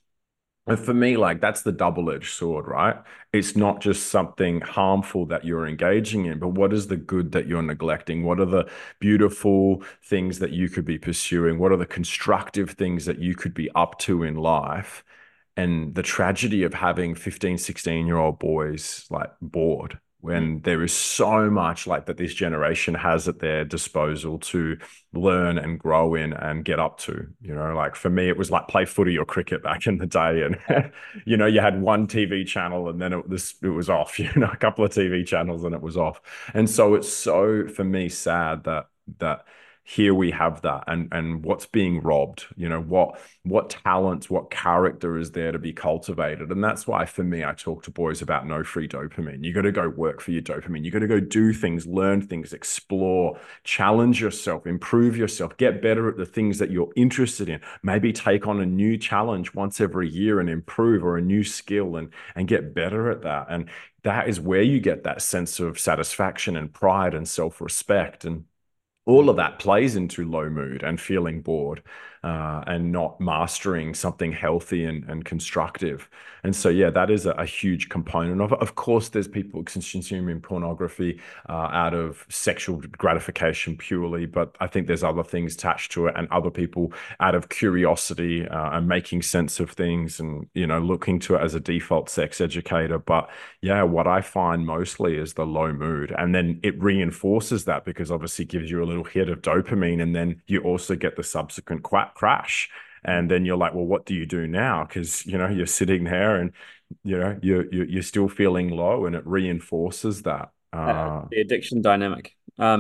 S3: And for me, like that's the double-edged sword, right? It's not just something harmful that you're engaging in, but what is the good that you're neglecting? What are the beautiful things that you could be pursuing? What are the constructive things that you could be up to in life? And the tragedy of having 15, 16-year-old boys like bored
S1: Mm.
S3: when there is so much like that this generation has at their disposal to learn and grow in and get up to. Like for me, it was like play footy or cricket back in the day. And, you had one TV channel and then it was off, a couple of TV channels and it was off. And so it's so, for me, sad that here we have that and what's being robbed, what talents, what character is there to be cultivated. And that's why for me I talk to boys about no free dopamine. You got to go work for your dopamine. You got to go do things, learn things, explore, challenge yourself, improve yourself, get better at the things that you're interested in. Maybe take on a new challenge once every year and improve, or a new skill and get better at that. And that is where you get that sense of satisfaction and pride and self-respect. And all of that plays into low mood and feeling bored, and not mastering something healthy and constructive. And so, yeah, that is a huge component of it. Of course, there's people consuming pornography out of sexual gratification purely, but I think there's other things attached to it, and other people out of curiosity and making sense of things, and looking to it as a default sex educator. But yeah, what I find mostly is the low mood. And then it reinforces that because obviously it gives you a little hit of dopamine. And then you also get the subsequent crash. And then you're like, well, what do you do now? Because, you're sitting there and, you're still feeling low, and it reinforces that.
S1: The addiction dynamic.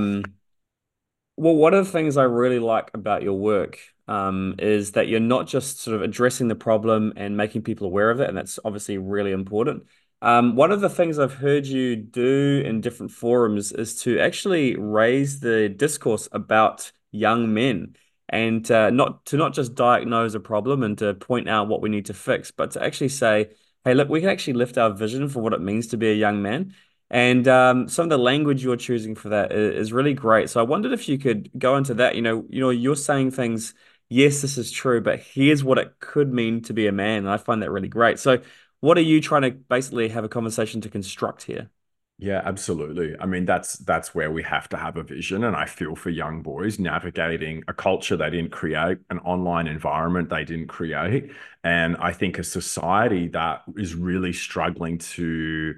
S1: Well, one of the things I really like about your work is that you're not just sort of addressing the problem and making people aware of it, and that's obviously really important. One of the things I've heard you do in different forums is to actually raise the discourse about young men, and not just diagnose a problem and to point out what we need to fix, but to actually say, hey, look, we can actually lift our vision for what it means to be a young man. And some of the language you're choosing for that is really great. So I wondered if you could go into that. You're saying things, yes, this is true, but here's what it could mean to be a man. And I find that really great. So what are you trying to basically have a conversation to construct here?
S3: Yeah, absolutely. I mean, that's where we have to have a vision. And I feel for young boys navigating a culture they didn't create, an online environment they didn't create. And I think a society that is really struggling to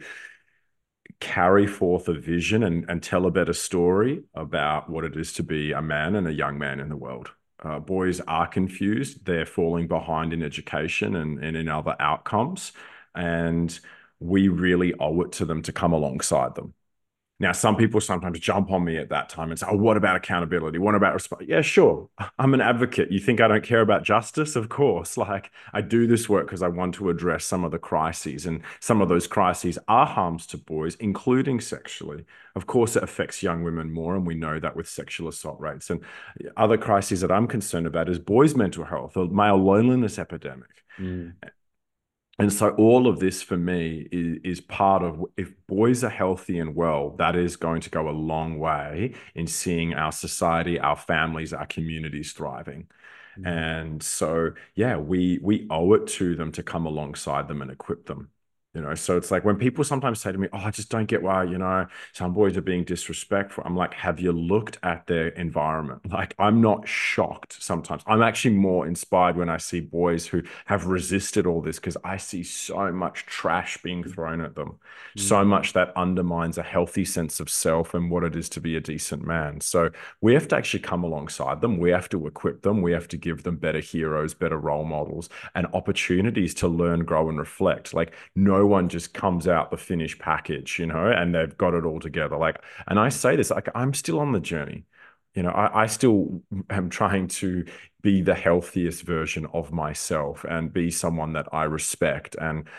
S3: carry forth a vision and tell a better story about what it is to be a man and a young man in the world. Boys are confused. They're falling behind in education and in other outcomes. And we really owe it to them to come alongside them. Now, some people sometimes jump on me at that time and say, "Oh, what about accountability? What about response?" Yeah, sure. I'm an advocate. You think I don't care about justice? Of course. Like, I do this work because I want to address some of the crises, and some of those crises are harms to boys, including sexually. Of course, it affects young women more, and we know that with sexual assault rates. And other crises that I'm concerned about is boys' mental health, or male loneliness epidemic.
S1: Mm.
S3: And so all of this for me is part of, if boys are healthy and well, that is going to go a long way in seeing our society, our families, our communities thriving.
S1: Mm.
S3: And so, yeah, we owe it to them to come alongside them and equip them. So it's like when people sometimes say to me, "Oh, I just don't get why, some boys are being disrespectful." I'm like, have you looked at their environment? Like, I'm not shocked sometimes. I'm actually more inspired when I see boys who have resisted all this, because I see so much trash being thrown at them, so
S1: Mm.
S3: much that undermines a healthy sense of self and what it is to be a decent man. So we have to actually come alongside them. We have to equip them. We have to give them better heroes, better role models, and opportunities to learn, grow, and reflect. Like, no one just comes out the finished package, and they've got it all together. Like, and I say this, like, I'm still on the journey. I still am trying to be the healthiest version of myself and be someone that I respect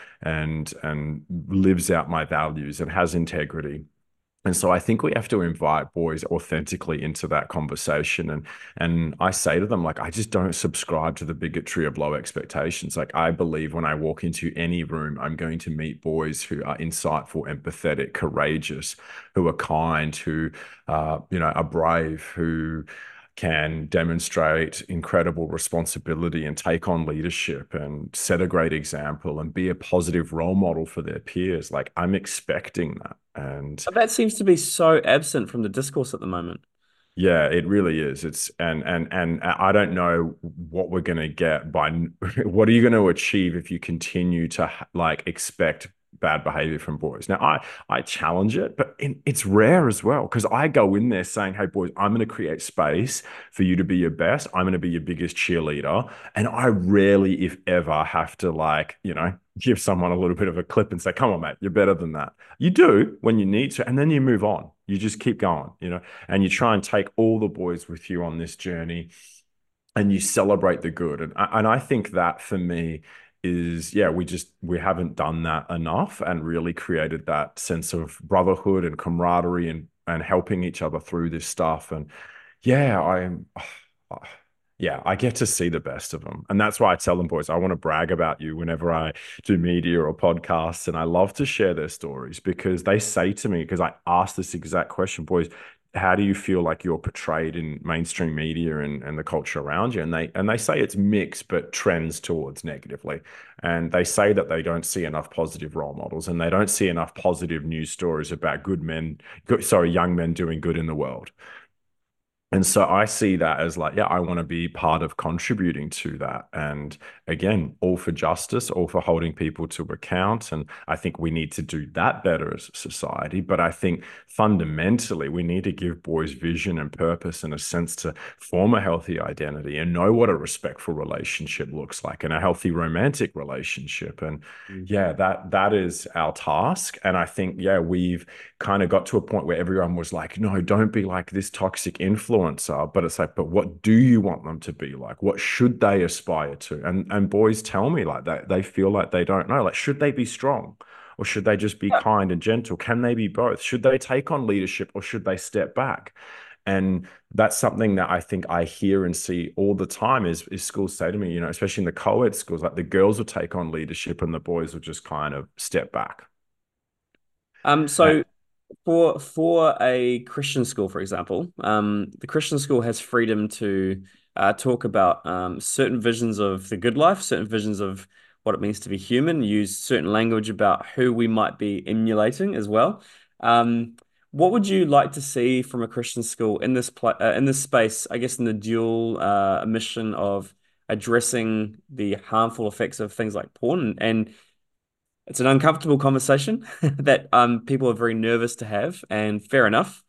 S3: and lives out my values and has integrity. And so I think we have to invite boys authentically into that conversation. And I say to them, like, I just don't subscribe to the bigotry of low expectations. Like, I believe when I walk into any room, I'm going to meet boys who are insightful, empathetic, courageous, who are kind, who are brave, who can demonstrate incredible responsibility and take on leadership and set a great example and be a positive role model for their peers. Like, I'm expecting that. And
S1: But that seems to be so absent from the discourse at the moment.
S3: yeah, it really is. And I don't know what we're going to get by what are you going to achieve if you continue to like expect bad behavior from boys. Now, I challenge it, but it's rare as well, because I go in there saying, "Hey, boys, I'm going to create space for you to be your best. I'm going to be your biggest cheerleader." And I rarely, if ever, have to, like, give someone a little bit of a clip and say, "Come on, mate, you're better than that." You do when you need to, and then you move on. You just keep going. And you try and take all the boys with you on this journey, and you celebrate the good. And I think that for me is, yeah, we haven't done that enough and really created that sense of brotherhood and camaraderie and helping each other through this stuff. And yeah, I get to see the best of them. And that's why I tell them, "Boys, I want to brag about you whenever I do media or podcasts." And I love to share their stories, because they say to me, because I ask this exact question, "Boys, how do you feel like you're portrayed in mainstream media and the culture around you?" And they say it's mixed, but trends towards negatively. And they say that they don't see enough positive role models, and they don't see enough positive news stories about young men doing good in the world. And so I see that as, like, yeah, I want to be part of contributing to that. And again, all for justice, all for holding people to account. And I think we need to do that better as a society. But I think fundamentally, we need to give boys vision and purpose and a sense to form a healthy identity and know what a respectful relationship looks like, and a healthy romantic relationship. And
S1: Mm.
S3: yeah, that is our task. And I think, yeah, we've kind of got to a point where everyone was like, "No, don't be like this toxic influencer." But it's like, but what do you want them to be like? What should they aspire to? And boys tell me, like, that they feel like they don't know. Like, should they be strong? Or should they just be
S1: Yeah.
S3: kind and gentle? Can they be both? Should they take on leadership, or should they step back? And that's something that I think I hear and see all the time, is schools say to me, especially in the co-ed schools, like, the girls will take on leadership and the boys will just kind of step back. Uh,
S1: So for a Christian school, for example, the Christian school has freedom to talk about certain visions of the good life, certain visions of what it means to be human, use certain language about who we might be emulating as well. What would you like to see from a Christian school in in this space? I guess in the dual mission of addressing the harmful effects of things like porn, and it's an uncomfortable conversation that people are very nervous to have, and fair enough.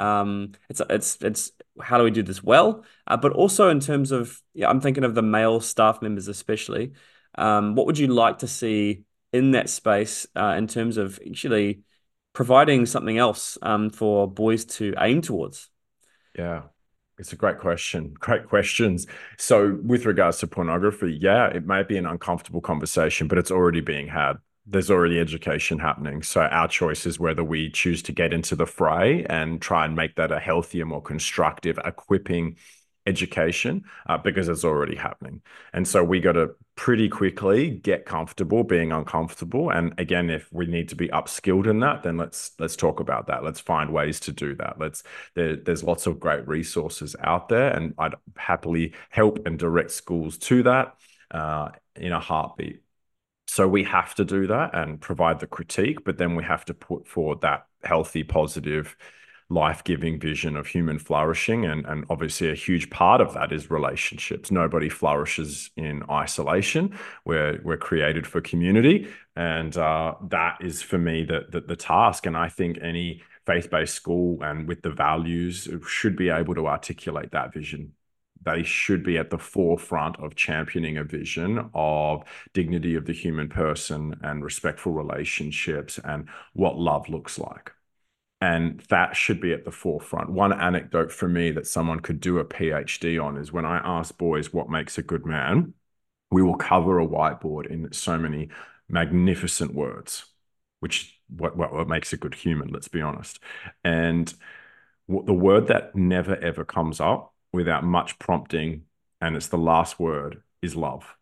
S1: It's how do we do this well? But also in terms of, yeah, I'm thinking of the male staff members especially. What would you like to see in that space in terms of actually providing something else for boys to aim towards?
S3: Yeah, it's a great question. Great questions. So, with regards to pornography, yeah, it may be an uncomfortable conversation, but it's already being had. There's already education happening. So, our choice is whether we choose to get into the fray and try and make that a healthier, more constructive, equipping education, because it's already happening. And so, we got to pretty quickly get comfortable being uncomfortable. And again, if we need to be upskilled in that, then let's talk about that. Let's find ways to do that. There's lots of great resources out there, and I'd happily help and direct schools to that in a heartbeat. So we have to do that and provide the critique, but then we have to put forward that healthy, positive, life-giving vision of human flourishing. And obviously a huge part of that is relationships. Nobody flourishes in isolation. We're created for community. And that is for me the task. And I think any faith-based school and with the values should be able to articulate that vision. They should be at the forefront of championing a vision of dignity of the human person and respectful relationships and what love looks like. And that should be at the forefront. One anecdote for me that someone could do a PhD on is when I ask boys what makes a good man, we will cover a whiteboard in so many magnificent words, which what makes a good human, let's be honest. And the word that never ever comes up without much prompting, and it's the last word, is love.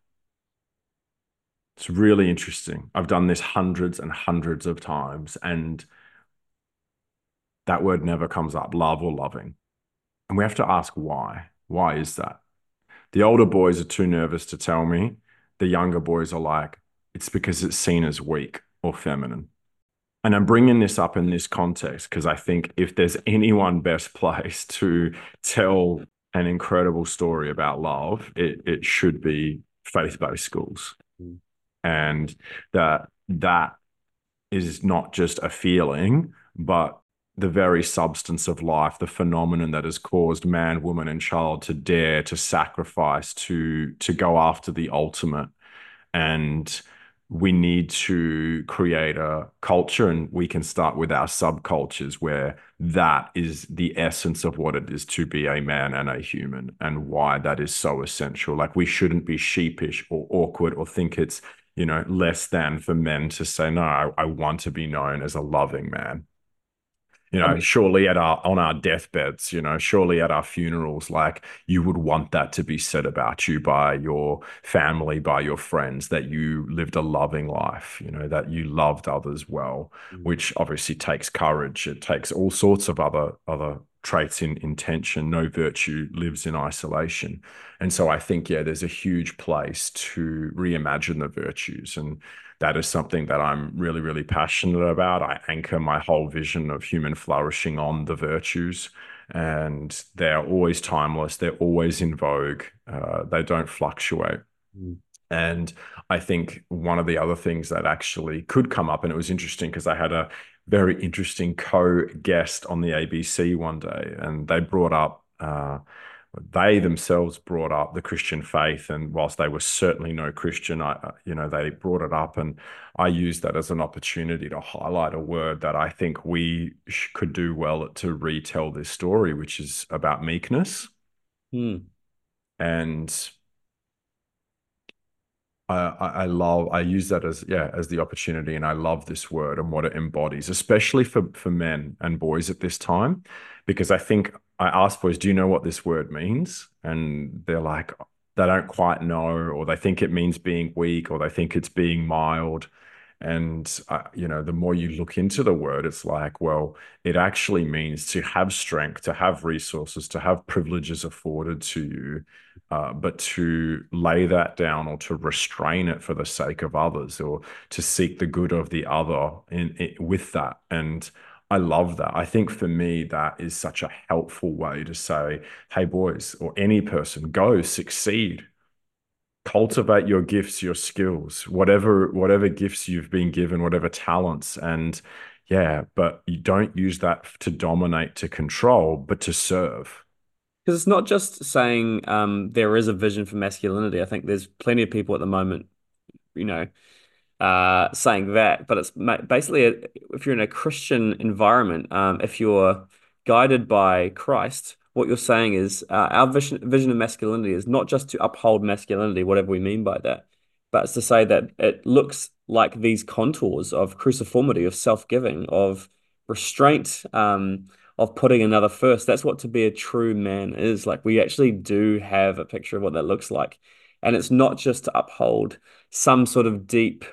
S3: It's really interesting. I've done this hundreds and hundreds of times, and that word never comes up, love or loving. And we have to ask why. Why is that? The older boys are too nervous to tell me. The younger boys are like, it's because it's seen as weak or feminine. And I'm bringing this up in this context because I think if there's anyone best placed to tell an incredible story about love, it should be faith-based schools.
S1: Mm.
S3: And that is not just a feeling, but the very substance of life, the phenomenon that has caused man, woman, and child to dare to sacrifice, to go after the ultimate. And we need to create a culture, and we can start with our subcultures where that is the essence of what it is to be a man and a human, and why that is so essential. Like, we shouldn't be sheepish or awkward or think it's, less than for men to say, no, I want to be known as a loving man.
S1: I mean,
S3: Surely on our deathbeds, surely at our funerals, like, you would want that to be said about you by your family, by your friends, that you lived a loving life, that you loved others well, which obviously takes courage. It takes all sorts of other traits in intention. No virtue lives in isolation. And so I think, yeah, there's a huge place to reimagine the virtues. And that is something that I'm really, really passionate about. I anchor my whole vision of human flourishing on the virtues, and they're always timeless. They're always in vogue. They don't fluctuate.
S1: mm,
S3: And I think one of the other things that actually could come up, and it was interesting because I had a very interesting co-guest on the ABC one day, and they themselves brought up the Christian faith. And whilst they were certainly no Christian, they brought it up, and I used that as an opportunity to highlight a word that I think we could do well to retell this story, which is about meekness.
S1: mm,
S3: And I use that as the opportunity, and I love this word and what it embodies, especially for men and boys at this time, because I think I ask boys, do you know what this word means? And they're like, they don't quite know, or they think it means being weak, or they think it's being mild. And the more you look into the word, it's like, well, it actually means to have strength, to have resources, to have privileges afforded to you, but to lay that down or to restrain it for the sake of others, or to seek the good of the other with that. And I love that. I think for me, that is such a helpful way to say, hey, boys, or any person, go succeed, cultivate your gifts, your skills, whatever gifts you've been given, whatever talents. And yeah, but you don't use that to dominate, to control, but to serve.
S1: because it's not just saying there is a vision for masculinity. I think there's plenty of people at the moment, you know, saying that, but it's basically if you're in a Christian environment, if you're guided by Christ, what you're saying is our vision of masculinity is not just to uphold masculinity, whatever we mean by that, but it's to say that it looks like these contours of cruciformity, of self-giving, of restraint, of putting another first. That's what to be a true man is. Like we actually do have a picture of what that looks like. And it's not just to uphold some sort of deep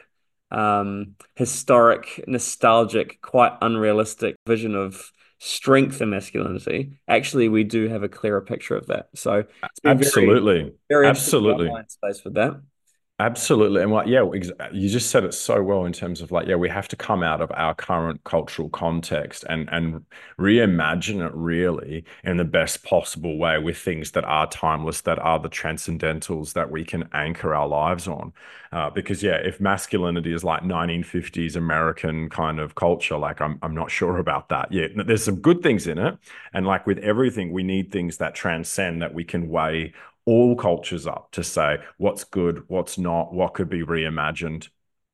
S1: historic, nostalgic, quite unrealistic vision of strength and masculinity. Actually, we do have a clearer picture of that. So it's been very,
S3: Absolutely.
S1: very interesting to
S3: Absolutely.
S1: outline space with that.
S3: Absolutely. And yeah, you just said it so well in terms of like, yeah, we have to come out of our current cultural context and reimagine it really in the best possible way with things that are timeless, that are the transcendentals that we can anchor our lives on. Because yeah, if masculinity is like 1950s American kind of culture, like I'm not sure about that. Yeah, there's some good things in it. And like with everything, we need things that transcend that we can weigh all cultures up to say what's good, what's not, what could be reimagined.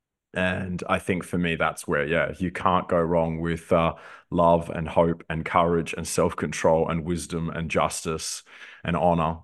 S3: And I think for me, that's where, yeah, you can't go wrong with love and hope and courage and self-control and wisdom and justice and honor.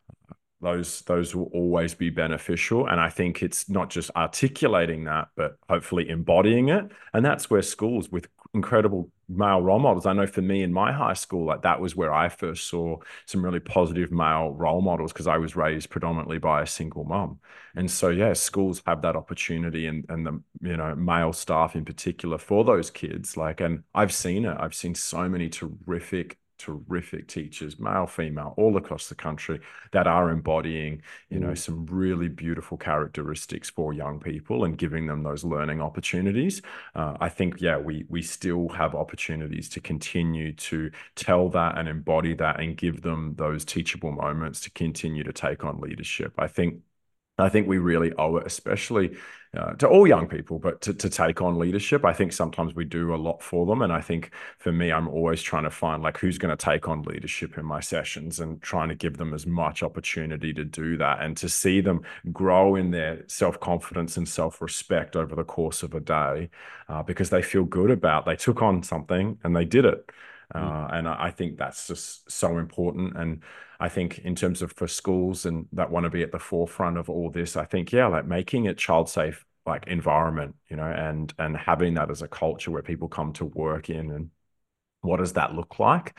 S3: Those will always be beneficial. And I think it's not just articulating that, but hopefully embodying it. And that's where schools with incredible male role models. I know for me in my high school, like that was where I first saw some really positive male role models because I was raised predominantly by a single mom. And so yeah, schools have that opportunity and the male staff in particular for those kids. Like, and I've seen it. I've seen so many terrific teachers, male, female, all across the country that are embodying,
S1: Mm.
S3: some really beautiful characteristics for young people and giving them those learning opportunities. I think, yeah, we still have opportunities to continue to tell that and embody that and give them those teachable moments to continue to take on leadership. I think we really owe it, especially to all young people, but to take on leadership. I think sometimes we do a lot for them. And I think for me, I'm always trying to find like who's going to take on leadership in my sessions and trying to give them as much opportunity to do that and to see them grow in their self-confidence and self-respect over the course of a day because they feel good about they took on something and they did it.
S1: Mm.
S3: And I think that's just so important. And I think in terms of for schools and that want to be at the forefront of all this, I think, yeah, like making it child safe, like environment, and having that as a culture where people come to work in and what does that look like?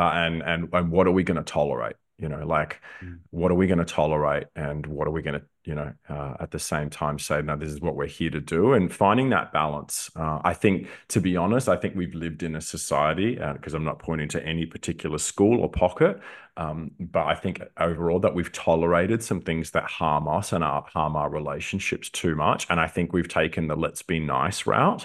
S3: And what are we going to tolerate? Like
S1: Mm.
S3: what are we going to tolerate and what are we going to, at the same time say, no, this is what we're here to do and finding that balance. I think, to be honest, I think we've lived in a society, because I'm not pointing to any particular school or pocket, but I think overall that we've tolerated some things that harm us and harm our relationships too much. And I think we've taken the let's be nice route.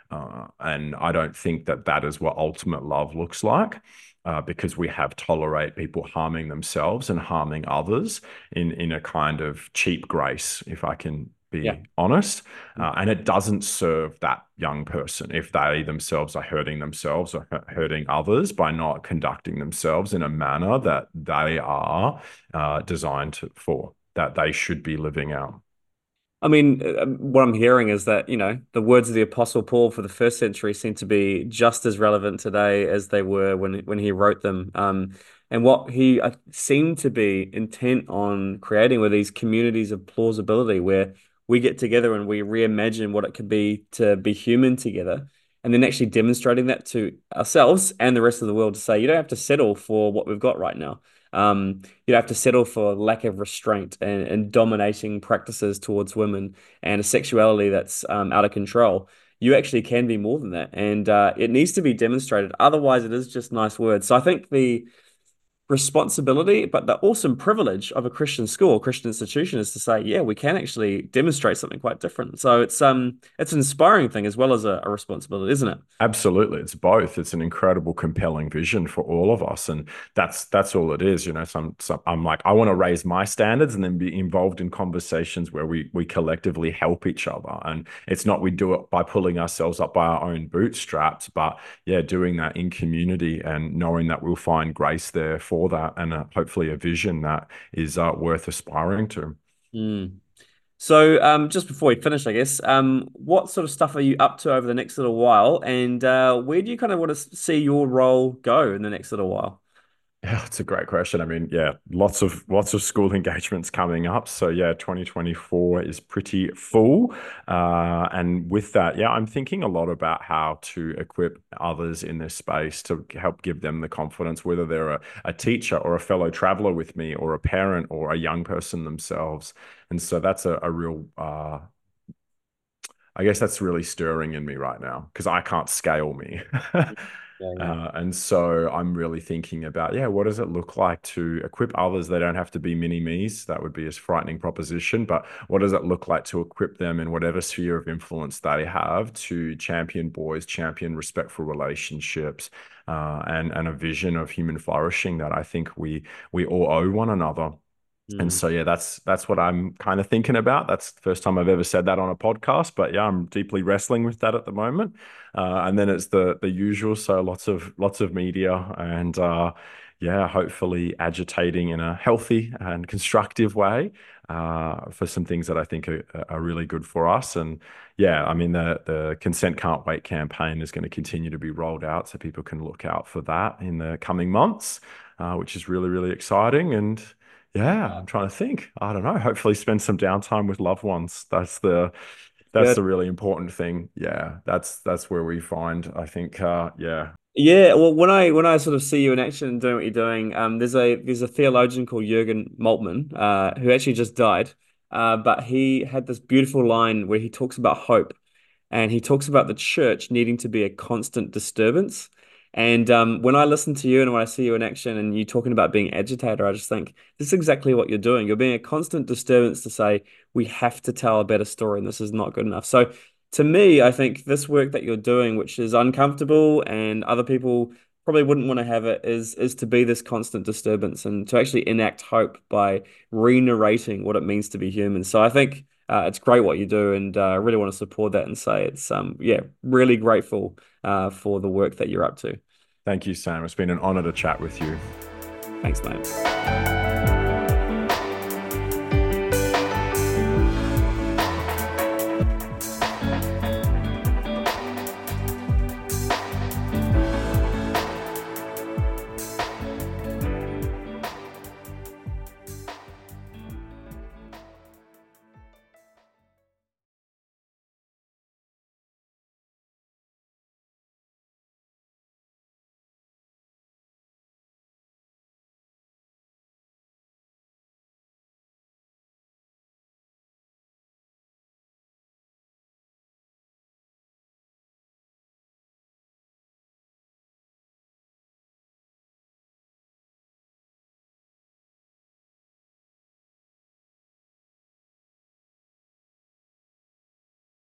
S3: And I don't think that that is what ultimate love looks like, because we have tolerate people harming themselves and harming others in a kind of cheap grace, if I can
S1: Yeah.
S3: be honest.
S1: Mm.
S3: And it doesn't serve that young person if they themselves are hurting themselves or hurting others by not conducting themselves in a manner that they are designed for, that they should be living out.
S1: I mean, what I'm hearing is that, the words of the Apostle Paul for the first century seem to be just as relevant today as they were when he wrote them. And what he seemed to be intent on creating were these communities of plausibility where we get together and we reimagine what it could be to be human together, and then actually demonstrating that to ourselves and the rest of the world to say, you don't have to settle for what we've got right now. You have to settle for lack of restraint and dominating practices towards women and a sexuality that's out of control. You actually can be more than that, and it needs to be demonstrated. Otherwise, it is just nice words. So I think the responsibility, but the awesome privilege of a Christian school, Christian institution is to say, yeah, we can actually demonstrate something quite different. So it's an inspiring thing as well as a responsibility, isn't it?
S3: Absolutely, it's both. It's an incredible, compelling vision for all of us, and that's all it is. So I'm like, I want to raise my standards and then be involved in conversations where we collectively help each other. And it's not we do it by pulling ourselves up by our own bootstraps, but yeah, doing that in community and knowing that we'll find grace there for that, and hopefully a vision that is worth aspiring to.
S1: Mm. So, just before we finish, I guess, what sort of stuff are you up to over the next little while, and where do you kind of want to see your role go in the next little while?
S3: Yeah, it's a great question. I mean, yeah, lots of school engagements coming up. So yeah, 2024 is pretty full. And with that, yeah, I'm thinking a lot about how to equip others in this space to help give them the confidence, whether they're a teacher or a fellow traveler with me, or a parent or a young person themselves. And so that's a real I guess that's really stirring in me right now because I can't scale me.
S1: Yeah, yeah.
S3: And so I'm really thinking about, yeah, what does it look like to equip others? They don't have to be mini me's. That would be a frightening proposition. But what does it look like to equip them in whatever sphere of influence they have to champion boys, champion respectful relationships, and a vision of human flourishing that I think we all owe one another. And
S1: Mm.
S3: so yeah, that's what I'm kind of thinking about. That's the first time I've ever said that on a podcast, but yeah, I'm deeply wrestling with that at the moment. And then it's the usual, so lots of media and yeah, hopefully agitating in a healthy and constructive way for some things that I think are really good for us. And yeah, I mean the Consent Can't Wait campaign is going to continue to be rolled out, so people can look out for that in the coming months, which is really really exciting. And yeah, I'm trying to think. I don't know. Hopefully spend some downtime with loved ones. That's
S1: Good.
S3: the really important thing. Yeah, that's where we find, I think, yeah.
S1: Yeah, well, when I sort of see you in action and doing what you're doing, there's a theologian called Jürgen Moltmann, who actually just died, but he had this beautiful line where he talks about hope, and he talks about the church needing to be a constant disturbance. And when I listen to you and when I see you in action and you talking about being agitator, I just think this is exactly what you're doing. You're being a constant disturbance to say we have to tell a better story, and this is not good enough. So to me, I think this work that you're doing, which is uncomfortable and other people probably wouldn't want to have it, is to be this constant disturbance and to actually enact hope by re-narrating what it means to be human. So I think it's great what you do, and I really want to support that and say it's yeah, really grateful for the work that you're up to.
S3: Thank you, Sam. It's been an honor to chat with you.
S1: Thanks, mate.